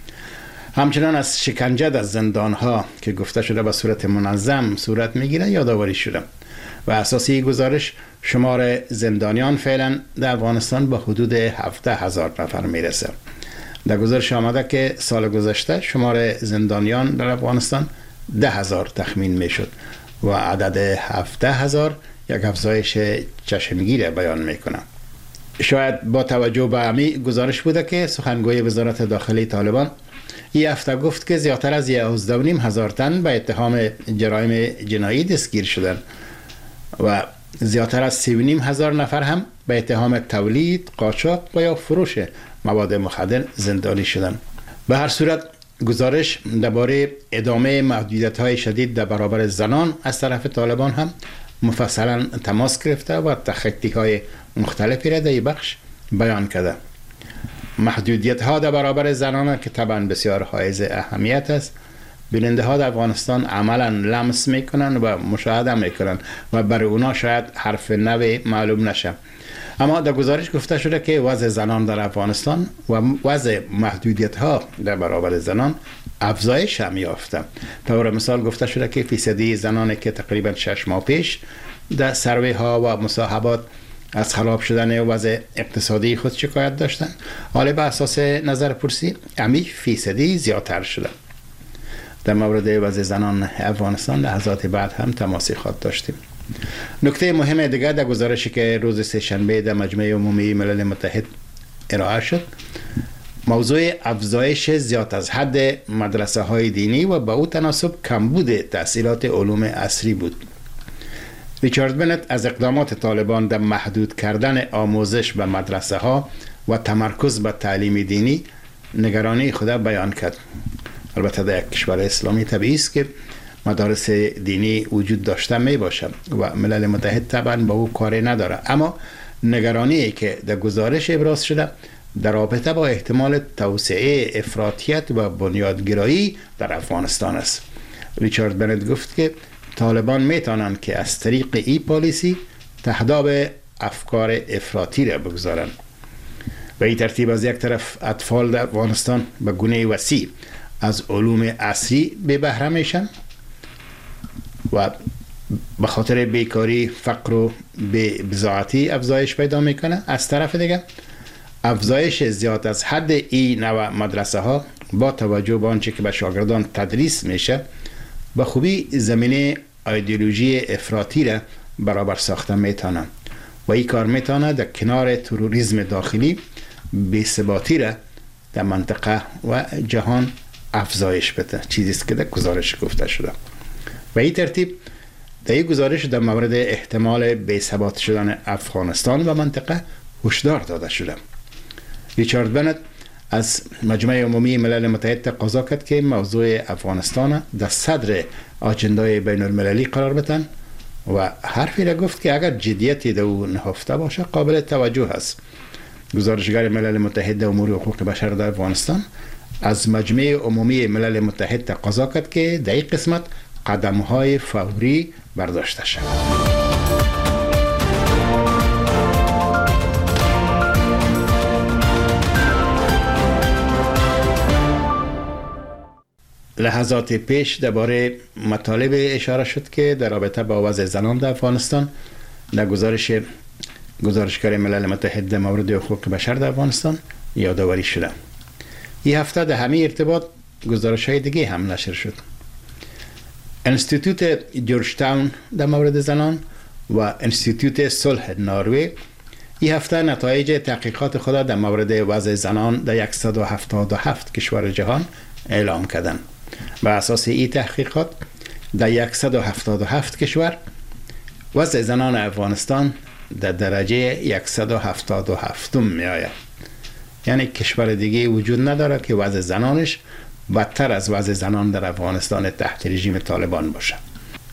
همچنان از شکنجه در زندان ها که گفته شده به صورت منظم صورت میگیره یادآوری شده و اساسی گزارش شمار زندانیان فعلا در افغانستان به حدود هفده هزار نفر میرسه. در گزارش آمده که سال گذشته شمار زندانیان در افغانستان ده هزار تخمین میشد و عدد هفده هزار یک افزایش چشمگیر بیان میکنه. شاید با توجه به همین گزارش بوده که سخنگوی وزارت داخلی طالبان این هفته گفت که زیادتر از یازده و نیم هزار تن به اتهام جرایم جنایی دستگیر شدن و زیادتر از سی و نیم هزار نفر هم به اتهام تولید، قاچاق و یا فروش مواد مخدر زندانی شدند. به هر صورت گزارش درباره ادامه محدودیت‌های شدید در برابر زنان از طرف طالبان هم مفصلا تماس گرفته و تخطی‌های مختلفی را در این بخش بیان کرده. محدودیت‌ها در برابر زنان که طبعا بسیار حائز اهمیت است، بیننده ها در افغانستان عملا لمس میکنن و مشاهده میکنن و برای اونا شاید حرف نوی معلوم نشه. اما در گزارش گفته شده که وضع زنان در افغانستان و وضع محدودیت ها در برابر زنان افزایش هم یافته. طور مثال گفته شده که فیصدی زنانی که تقریبا شش ماه پیش در سروی ها و مصاحبات از خراب شدن وضع اقتصادی خود شکایت داشتن، حالا به اساس نظر پرسی امی فیصدی زیادتر شده. در مورد وضع زنان افغانستان لحظات بعد هم تماسی خواهد داشتیم. نکته مهم دیگر در گزارشی که روز سه‌شنبه در مجمع عمومی ملل متحد ارائه شد، موضوع افزایش زیاد از حد مدرسه های دینی و با او تناسب کمبود تحصیلات علوم عصری بود. ریچارد بنت از اقدامات طالبان در محدود کردن آموزش به مدرسه ها و تمرکز به تعلیم دینی نگرانی خود بیان کرد. البته در یک کشور اسلامی طبیعی است که مدارس دینی وجود داشته می باشد و ملل متحد طبعا با او کاری نداره، اما نگرانی که در گزارش ابراز شده در رابطه با احتمال توسعه افراطیت و بنیادگرایی در افغانستان است. ریچارد بنت گفت که طالبان می توانند که از طریق این پالیسی تهداب افکار افراطی را بگذارند. و این ترتیب از یک طرف اطفال در افغانستان به گونه وسیع از علوم عصری به بهره میشن و به خاطر بیکاری، فقر و بی‌بضاعتی افزایش پیدا میکنه. از طرف دیگه افزایش زیاد از حد این نوع مدرسه ها با توجه به آنچه که به شاگردان تدریس میشه به خوبی زمینه ایدئولوژی افراطی را برابر ساخته میتونه و این کار میتونه در کنار تروریسم داخلی بی‌ثباتی را در منطقه و جهان افزایش بده، چیزی است که در گزارش گفته شده. و این ترتیب در این گزارش در مورد احتمال بی‌ثبات شدن افغانستان و منطقه هشدار داده شده. ریچارد بنت از مجمع عمومی ملل متحد تقاضا کرد که موضوع افغانستان در صدر آجندای بین المللی قرار بدن و حرفی را گفت که اگر جدیتی در او نهفته باشه قابل توجه است. گزارشگر ملل متحد امور حقوق بشر در افغانستان از مجمع عمومی ملل متحد تقاضا کرد که در این قسمت قدم‌های فوری برداشته شود. لحظات پیش درباره مطالب اشاره شد که در رابطه با وضع زنان در افغانستان در گزارش گزارشگر ملل متحد در مورد حقوق بشر در افغانستان یادآوری شده. این هفته در همین ارتباط گزارش های دیگه هم نشر شد. انستیتوت جورج تاون در مورد زنان و انستیتوت صلح نروژ این هفته نتایج تحقیقات خود در مورد وضع زنان در صد و هفتاد و هفت کشور جهان اعلام کردند. بر اساس این تحقیقات در صد و هفتاد و هفت کشور وضع زنان افغانستان در درجه صد و هفتاد و هفت می آید. یعنی کشور دیگه وجود نداره که وضع زنانش بدتر از وضع زنان در افغانستان تحت رژیم طالبان باشه.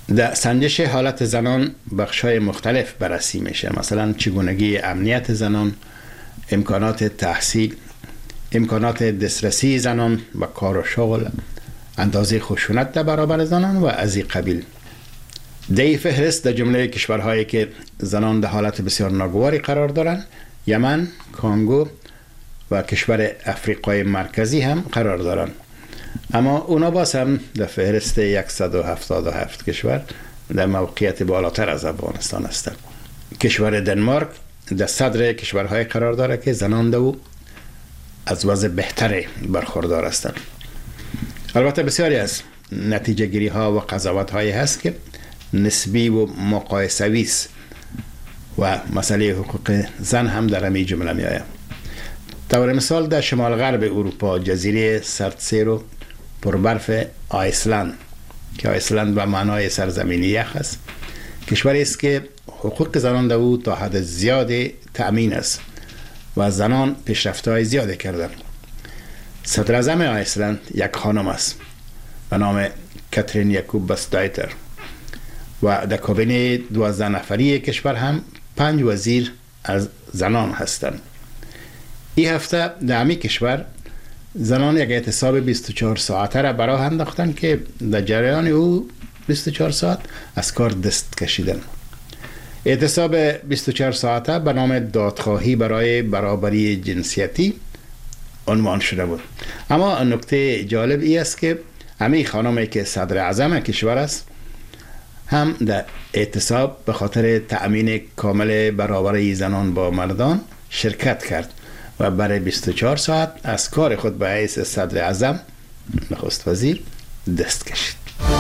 در سنجش حالت زنان بخشای مختلف بررسی میشه، مثلا چگونگی امنیت زنان، امکانات تحصیل، امکانات دسترسی زنان و کار و شغل، اندازه خشونت در برابر زنان و از این قبیل. در فهرست در جمله کشورهایی که زنان در حالت بسیار ناگواری قرار دارند یمن، کانگو و کشور افریقای مرکزی هم قرار دارند، اما اونا باز هم در فهرست صد و هفتاد و هفت کشور در موقعیت بالاتر از افغانستان هستند. کشور دنمارک در صدر کشورهای قرار داره که زنان دو از وضع بهتری برخوردار هستند. البته بسیاری از نتیجه گیری ها و قضاوت هایی هست که نسبی و مقایسوی است و مسئله حقوق زن هم در همین جمله می آید. طور مثال در شمال غرب اروپا جزیره سردسیر و پربرف آیسلند که آیسلند به معنای سرزمین یخ است، کشوری است که حقوق زنان در او تا حد زیاد تأمین است و زنان پیشرفت‌های زیاده کردند. صدر اعظم آیسلند یک خانم است به نام کاترین یاکوبسدایتر و در کابینه دوازده نفری کشور هم پنج وزیر از زنان هستند. این هفته در همین کشور زنان یک اعتصاب بیست و چهار ساعته را براه انداختند که در جریان او بیست و چهار ساعت از کار دست کشیدند. اعتصاب بیست و چهار ساعته به نام دادخواهی برای برابری جنسیتی عنوان شده بود. اما نکته جالب ای است که همین خانمی که صدر اعظم کشور است هم در اعتصاب به خاطر تأمین کامل برابری زنان با مردان شرکت کرد و برای بیست و چهار ساعت از کار خود به حیث صدر اعظم نخست وزیر دست کشید.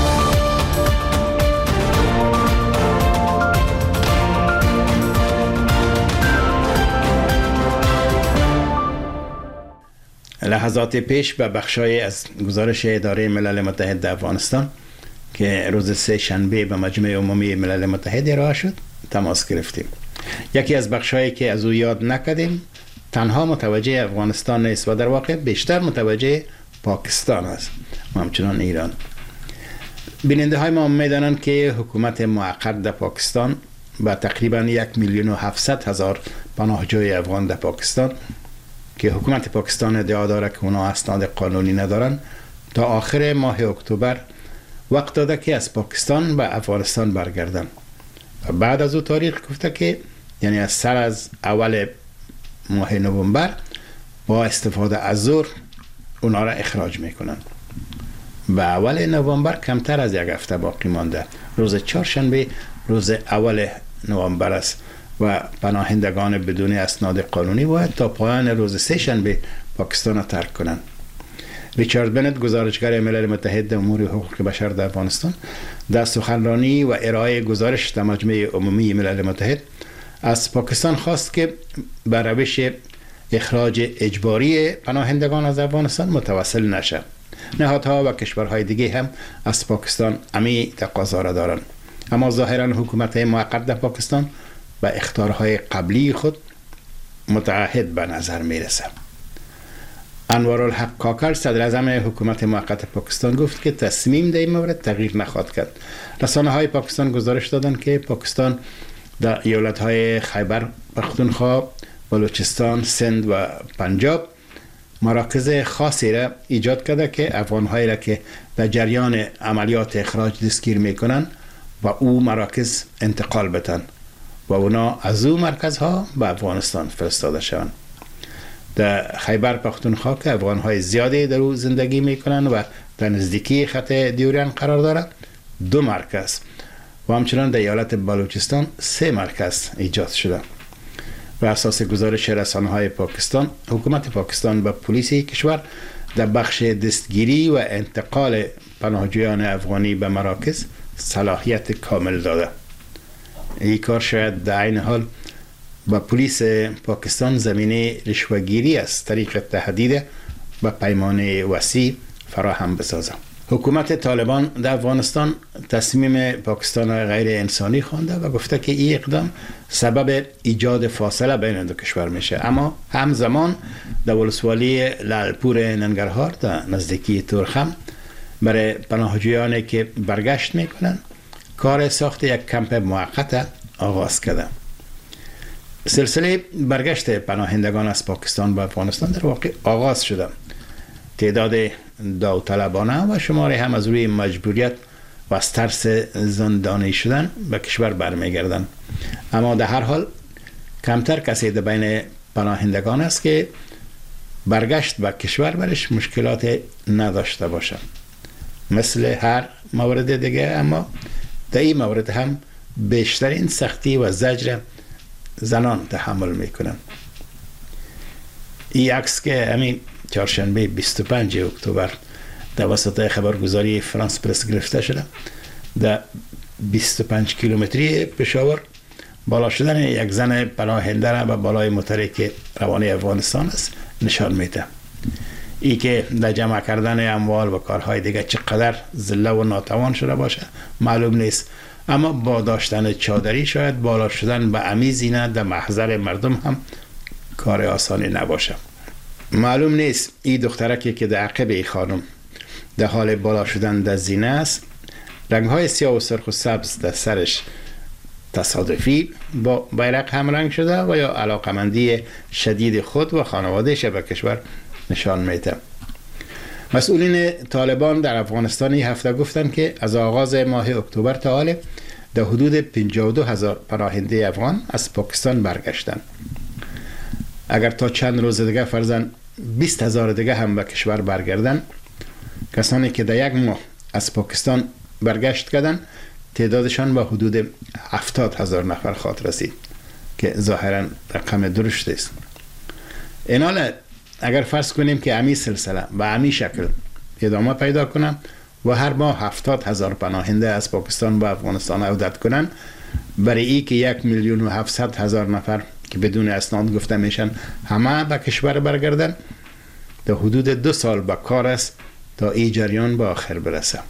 لحظات پیش به بخشای از گزارش اداره ملل متحد در افغانستان که روز سه شنبه به مجمع عمومی ملل متحد ارائه شد تماس گرفتیم. یکی از بخشایی که از او یاد نکردیم تنها متوجه افغانستان نیست و در واقع بیشتر متوجه پاکستان است و همچنان ایران. بیننده های ما میدانند که حکومت موقت در پاکستان با تقریبا یک میلیون و هفتصد هزار پناهجوی افغان در پاکستان که حکومت پاکستان ادعا داره که اونا اسناد قانونی ندارن، تا آخر ماه اکتبر وقت داده که از پاکستان به افغانستان برگردن و بعد از او تاریخ گفته که یعنی از سر از اول ماه نوامبر با استفاده از زور اونا را اخراج میکنن. به اول نوامبر کمتر از یک هفته باقی مانده. روز چهارشنبه روز اول نوامبر است و پناهندگان بدون اسناد قانونی باید تا پایان روز سه شنبه پاکستان را ترک کنند. ریچارد بنت گزارشگر ملل متحد امور حقوق بشر در افغانستان در سخنرانی و ارائه گزارش در مجمع عمومی ملل متحد از پاکستان خواست که بر روش اخراج اجباری پناهندگان از افغانستان متوسل نشه. نهادها و کشورهای دیگه هم از پاکستان امی تقاضا را دارند، اما ظاهرا حکومت موقت در پاکستان به اخطارهای قبلی خود متعهد به نظر میرسه. انوارالحق کاکر صدر اعظم حکومت موقت پاکستان گفت که تصمیم در این مورد تغییر نخواهد کرد. رسانه های پاکستان گزارش دادند که پاکستان در ایالت های خیبر پختونخوا، بلوچستان، سند و پنجاب مراکز خاصی را ایجاد کرده که افغان‌هایی را که در جریان عملیات اخراج دستگیر میکنن و او مراکز انتقال بدن و اونا از او مرکزها به افغانستان فرستاده شوند. در خیبر پختونخوا که افغان‌های زیادی در او زندگی میکنن و در نزدیکی خط دیوریان قرار دارد دو مرکز و همچنان در ایالت بلوچستان سه مرکز ایجاد شده. و اساس گزارش رسانه‌های پاکستان، حکومت پاکستان و پلیس کشور در بخش دستگیری و انتقال پناهجویان افغانی به مراکز صلاحیت کامل داده. این کار شاید در عین حال با پلیس پاکستان زمینه رشوه‌گیری از طریق تهدید و پیمانه وسیع فراهم بسازه. حکومت طالبان در افغانستان تصمیم پاکستان غیر انسانی خوانده و گفته که این اقدام سبب ایجاد فاصله بین دو کشور میشه، اما همزمان در ولسوالی لالپور ننگرهار در نزدیکی تورخم برای پناهجویانی که برگشت میکنن کار ساخت یک کمپ موقت آغاز کرده. سلسله برگشت پناهندگان از پاکستان به افغانستان در واقع آغاز شده. تعداد داوطلبانه و شماری هم از روی مجبوریت و از ترس زندانی شدن به کشور برمیگردند. اما در هر حال کمتر کسی در بین پناهندگان است که برگشت به کشور برش مشکلات نداشته باشه. مثل هر مورد دیگه، اما در این مورد هم بیشترین سختی و زجر زنان تحمل میکنن. این عکس که همین چهارشنبه بیست و پنجم اکتبر در وسط خبرگزاری فرانس پرس گرفته شده، در بیست و پنج کیلومتری پشاور بالا شدن یک زن پناهنده را به بالای موتری که روانه افغانستان است نشان میده. ای که در جمع کردن اموال و کارهای دیگه چقدر ذله و ناتوان شده باشه معلوم نیست، اما با داشتن چادری شاید بالا شدن به عمی زینه در محضر مردم هم کار آسانی نباشه. معلوم نیست این دخترکی که در عقب ای خانم در حال بالا شدن در زینه است، رنگهای سیاه و سرخ و سبز در سرش تصادفی با بیرق هم رنگ شده و یا علاقمندی شدید خود و خانوادهش به کشور نشان میده. مسئولین طالبان در افغانستان این هفته گفتند که از آغاز ماه اکتبر تا حال در حدود پنجاه و دو هزار پناهنده افغان از پاکستان برگشتند. اگر تا چند روز دیگه فرضاً بیست هزار دیگه هم به کشور برگردن، کسانی که در یک ماه از پاکستان برگشت کردن تعدادشان به حدود هفتاد هزار نفر خواهد رسید که ظاهراً رقم درشت است. این حال اگر فرض کنیم که امی سلسله و امی شکل ادامه پیدا کنم و هر ماه هفتاد هزار پناهنده از پاکستان به افغانستان عودت کنن، برای ای که یک میلیون و هفتصد هزار نفر که بدون اسناد گفته میشن همه به کشور برگردن، در حدود دو سال به کار است تا این جریان به آخر برسه.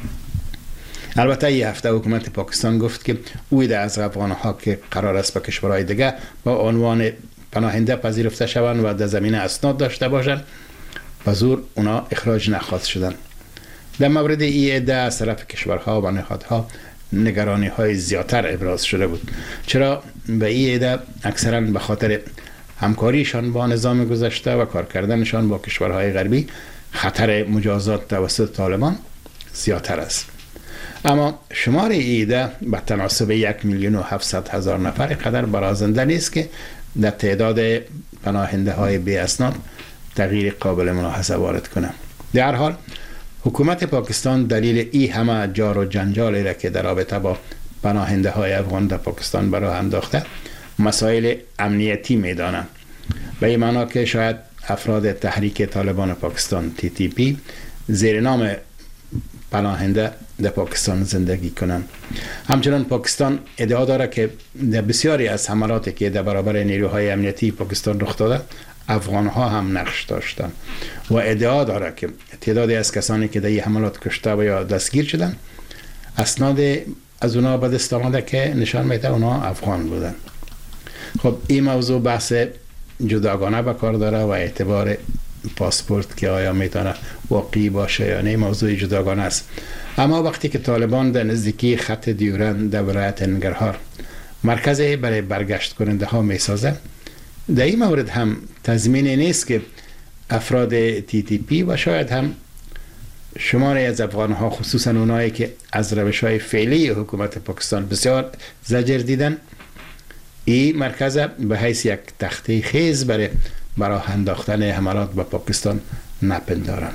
البته این هفته حکومت پاکستان گفت که اوید از افغانها که قرار است به کشورهای دیگه با عنوان پناهنده پذیرفته شوند و در زمینه اسناد داشته باشند به زور اونا اخراج نخواهد شدن. در مورد این عده از طرف کشورها و نهادها نگرانی های زیادتر ابراز شده بود، چرا به این عده اکثرا به خاطر همکاریشان با نظام گذشته و کار کردنشان با کشورهای غربی خطر مجازات توسط طالبان زیادتر است. اما شمار این عده به تناسب یک میلیون و هفتصد هزار نفر قدر برازنده نیست که در تعداد پناهنده های بی اسناد تغییر قابل ملاحظه وارد کنه. در هر حال حکومت پاکستان دلیل ای همه جار و جنجالی را که در رابطه با پناهنده های افغان در پاکستان برای انداخته مسائل امنیتی میدانه، به این معنا که شاید افراد تحریک طالبان پاکستان تی تی پی زیر نام پناهنده در پاکستان زندگی کنند. همچنان پاکستان ادعا داره که در بسیاری از حملاتی که در برابر نیروهای امنیتی پاکستان رخ داده افغان ها هم نقش داشتند و ادعا داره که تعدادی از کسانی که در این حملات کشته و یا دستگیر شدن اسناد از اونا به دست آمده که نشان میده اونا افغان بودن. خب این موضوع بحث جداگانه به کار داره و اعتبار پاسپورت که آیا میتونه واقعی باشه یا نه موضوع جداگانه است. اما وقتی که طالبان در نزدیکی خط دیورند در ولایت ننگرهار مرکزی برای برگشت کننده ها میسازه، در این مورد هم تضمینی نیست که افراد تی تی پی و شاید هم شماری از افغان ها خصوصا اونایی که از روش های فعلی حکومت پاکستان بسیار زجر دیدن این مرکز به حیث یک تخته خیز برای برای انداختن حملات به پاکستان نپندارن.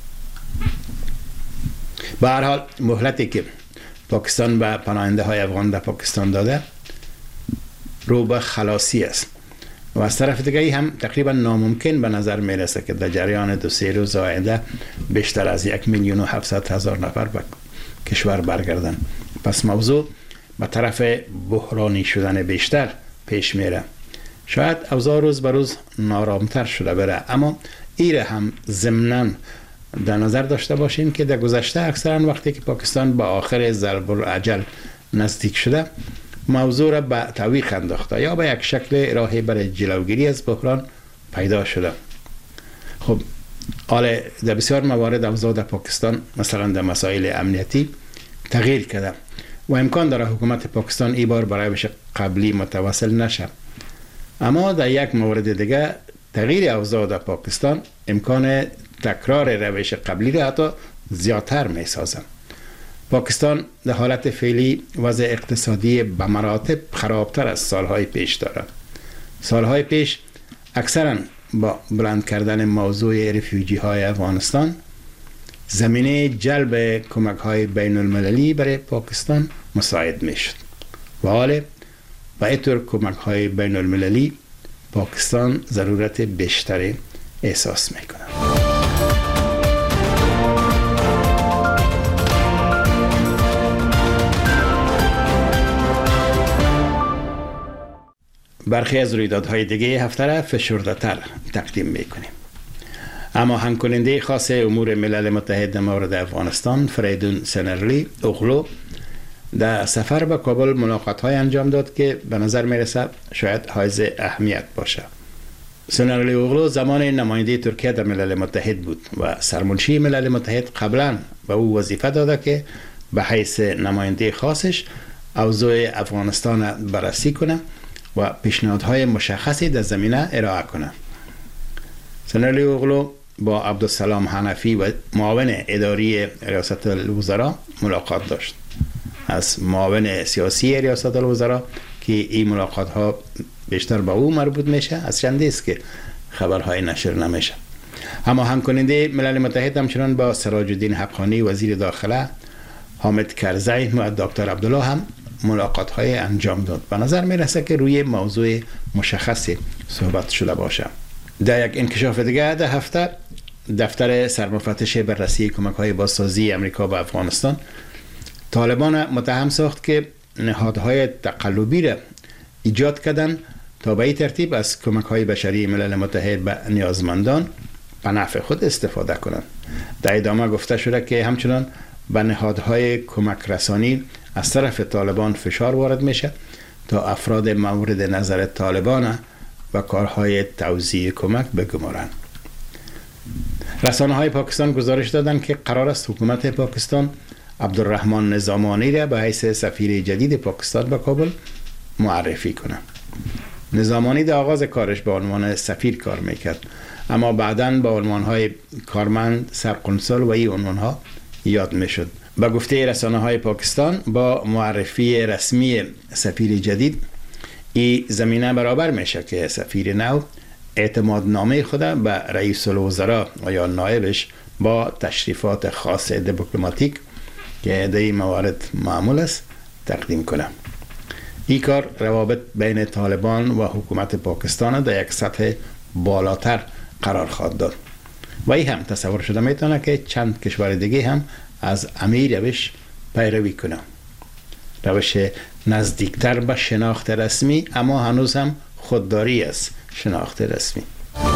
به هر حال مهلتی که پاکستان به پناهنده های افغان در پاکستان داده رو به خلاصی است و از طرف دیگه هم تقریبا ناممکن به نظر میرسه که در جریان دو سه روز آینده بیشتر از یک میلیون و هفتصد هزار نفر به کشور برگردن. پس موضوع به طرف بحرانی شدن بیشتر پیش میره. شاید اوضاع روز به روز نارامتر شده بره، اما ایره هم ضمناً در نظر داشته باشیم که در گذشته اکثرا وقتی که پاکستان با آخر ضرب الاجل نزدیک شده موضوع را به تعویق انداخته یا به یک شکل راهی برای جلوگیری از بحران پیدا شده. خب حالا در بسیار موارد اوضاع در پاکستان مثلا در مسائل امنیتی تغییر کرده و امکان داره حکومت پاکستان ای بار برای روش قبلی متواصل نشه. اما در یک مورد دیگه تغییر اوضاع در پاکستان امکان تکرار روش قبلی را حتی زیادتر می سازن. پاکستان در حالت فعلی وضع اقتصادی به مراتب خرابتر از سالهای پیش دارد. سالهای پیش اکثرا با بلند کردن موضوع رفیوجی های افغانستان زمینه جلب کمک های بین المللی برای پاکستان مساعد می شد و حال با اینطور کمک های بین المللی پاکستان ضرورت بیشتری احساس می کند. برخی از رویدادهای دیگه هفته را فشرده تر تقدیم می کنیم. اما همکننده خاص امور ملل متحد در مورد افغانستان فریدون سنرلی اوغلو در سفر به کابل ملاقات های انجام داد که به نظر می رسد شاید حائز اهمیت باشه. سنرلی اوغلو زمان نماینده ترکیه در ملل متحد بود و سرمنشی ملل متحد قبلا به او وظیفه داده که به حیث نماینده خاصش اوضاع افغانستان بررسی کنه و پیشنهادهای مشخصی در زمینه ارائه کنه. سنرلی اوغلو با عبدالسلام حنفی و معاون اداری ریاست الوزراء ملاقات داشت. از معاون سیاسی ریاست الوزراء که این ملاقات ها بیشتر با او مربوط میشه از چندی است که خبرهای نشر نمیشه. اما همکننده ملل متحد همچنان با سراج الدین حقانی وزیر داخله، حامد کرزی و دکتر عبدالله هم ملاقات های انجام داد. به نظر می رسه که روی موضوع مشخصی صحبت شده باشه. در یک انکشاف دیگه در هفته دفتر سرمفتش بررسی کمک های بازسازی امریکا به افغانستان طالبان متهم ساخت که نهادهای تقلبی را ایجاد کردن تا به این ترتیب از کمک های بشری ملل متحد به نیازمندان به نفع خود استفاده کنند. در ادامه گفته شده که همچنان به نهادهای کمک رسانی از طرف طالبان فشار وارد میشه تا افراد مورد نظر طالبان و کارهای توزیع کمک بگمارند. رسانه های پاکستان گزارش دادند که قرار است حکومت پاکستان عبدالرحمن نظامانی را به حیث سفیر جدید پاکستان به کابل معرفی کنه. نظامانی در آغاز کارش به عنوان سفیر کار میکرد اما بعداً با عنوانهای کارمند، سرقنصل و این عنوانها یاد میشد. به گفته رسانه های پاکستان با معرفی رسمی سفیر جدید این زمینه برابر میشه که سفیر نو اعتماد نامه خود به رئیس الوزراء و یا نایبش با تشریفات خاص دیپلماتیک که در این موارد معمول است تقدیم کنه. این کار روابط بین طالبان و حکومت پاکستان در یک سطح بالاتر قرار خواهد داد و این هم تصور شده میتونه که چند کشور دیگه هم از امیر روش پیروی کنه. روش نزدیکتر به شناخت رسمی اما هنوز هم خودداری است شناخت رسمی.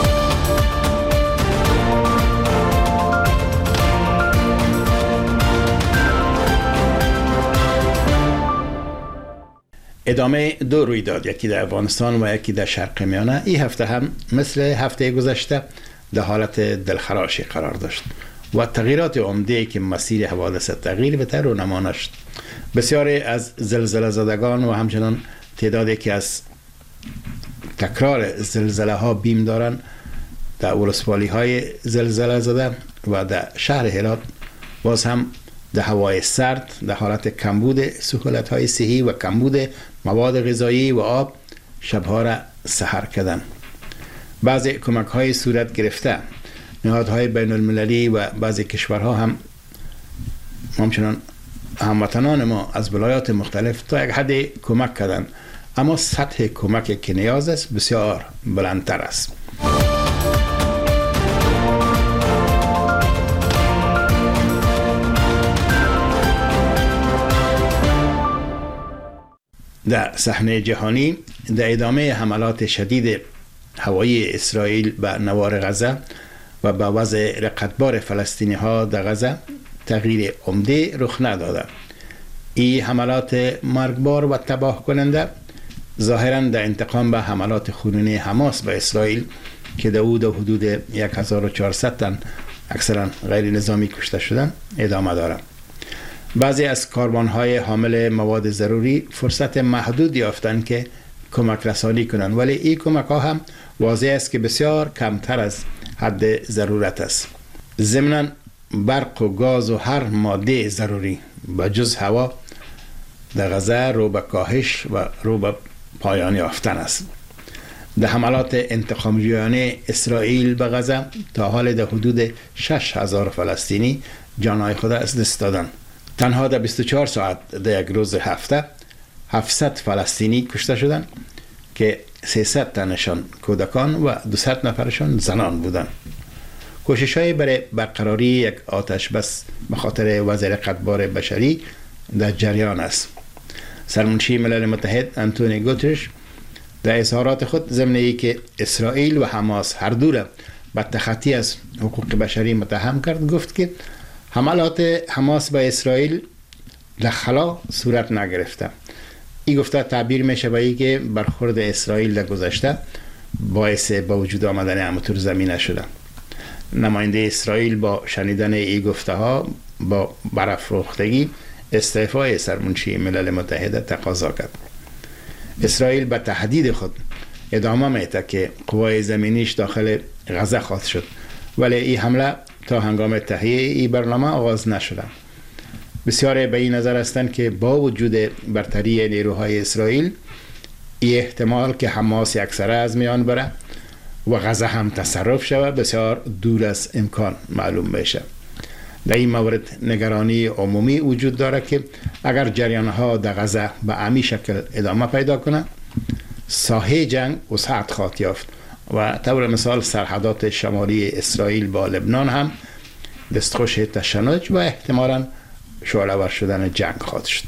ادامه دو رویداد، یکی در افغانستان و یکی در شرق میانه، این هفته هم مثل هفته گذشته در حالت دلخراشی قرار داشت و تغییرات عمده که مسیر حوادث تغییر بده رونما نشد. بسیاری از زلزله زدگان و همچنان تعدادی که از تکرار زلزله ها بیم دارن در ولسوالی های زلزله زده و در شهر هرات باز هم در هوای سرد در حالت کمبود سهولت های صحی و کمبود مواد غذایی و آب شبها را سحر کردن. بعضی کمک های صورت گرفته، نهادهای بین المللی و بعضی کشورها هم همچنان هموطنان ما از ولایات مختلف تا یک حد کمک کردن اما سطح کمک که نیاز است بسیار بلندتر است. در صحنه جهانی در ادامه حملات شدید هوایی اسرائیل به نوار غزه و به وضع رقتبار فلسطینی ها در غزه تغییر عمده رخ نداده. این حملات مرگبار و تباه کننده ظاهراً در انتقام به حملات خونینی حماس به اسرائیل که در او در حدود یک هزار و چهارصد تن اکثرا غیر نظامی کشته شدن ادامه دارد. بعضی از کاروان‌های حامل مواد ضروری فرصت محدود یافتند که کمک رسانی کنند، ولی این کمک ها هم واضح است که بسیار کمتر از حد ضرورت است. ضمناً برق و گاز و هر ماده ضروری به جز هوا در غزه رو به کاهش و رو به پایان یافتن است. در حملات انتقام‌جویانه اسرائیل به غزه تا حال در حدود شش هزار فلسطینی جانهای خود از دست دادند. تنها در بیست و چهار ساعت در یک روز هفته هفتصد فلسطینی کشته شدند که سیصد تنشان کودکان و دویست نفرشان زنان بودند. کوشش‌های برای برقراری یک آتش بس به خاطر وضع قدبار بشری در جریان است. سرمنشی ملل متحد انتونی گوترش در اظهارات خود ضمن ای که اسرائیل و حماس هر دو را به تخطی از حقوق بشری متهم کرد، گفت که حملات حماس به اسرائیل در خلا صورت نگرفته. این گفته تعبیر میشه به ای که برخورد اسرائیل در گذشته باعث با وجود آمدن امطور زمینه شده. نماینده اسرائیل با شنیدن این گفته ها با برافروختگی استعفای سرمنشی ملل متحد تقاضا کرد. اسرائیل به تهدید خود ادامه میده که قوای زمینیش داخل غزه خواهد شد، ولی این حمله تا هنگام تهیه این برنامه آغاز نشده. بسیار به این نظر هستند که با وجود برتری نیروهای اسرائیل این احتمال که حماس یکسره از میان بره و غزه هم تصرف شود بسیار دور از امکان معلوم بشه. در این مورد نگرانی عمومی وجود داره که اگر جریان‌ها در غزه به عمی شکل ادامه پیدا کنه، ساحه جنگ وسعت خواهد یافت و طور مثال سرحدات شمالی اسرائیل با لبنان هم دستخوش تشنج و احتمالاً شعله‌ور شدن جنگ خواهد شد.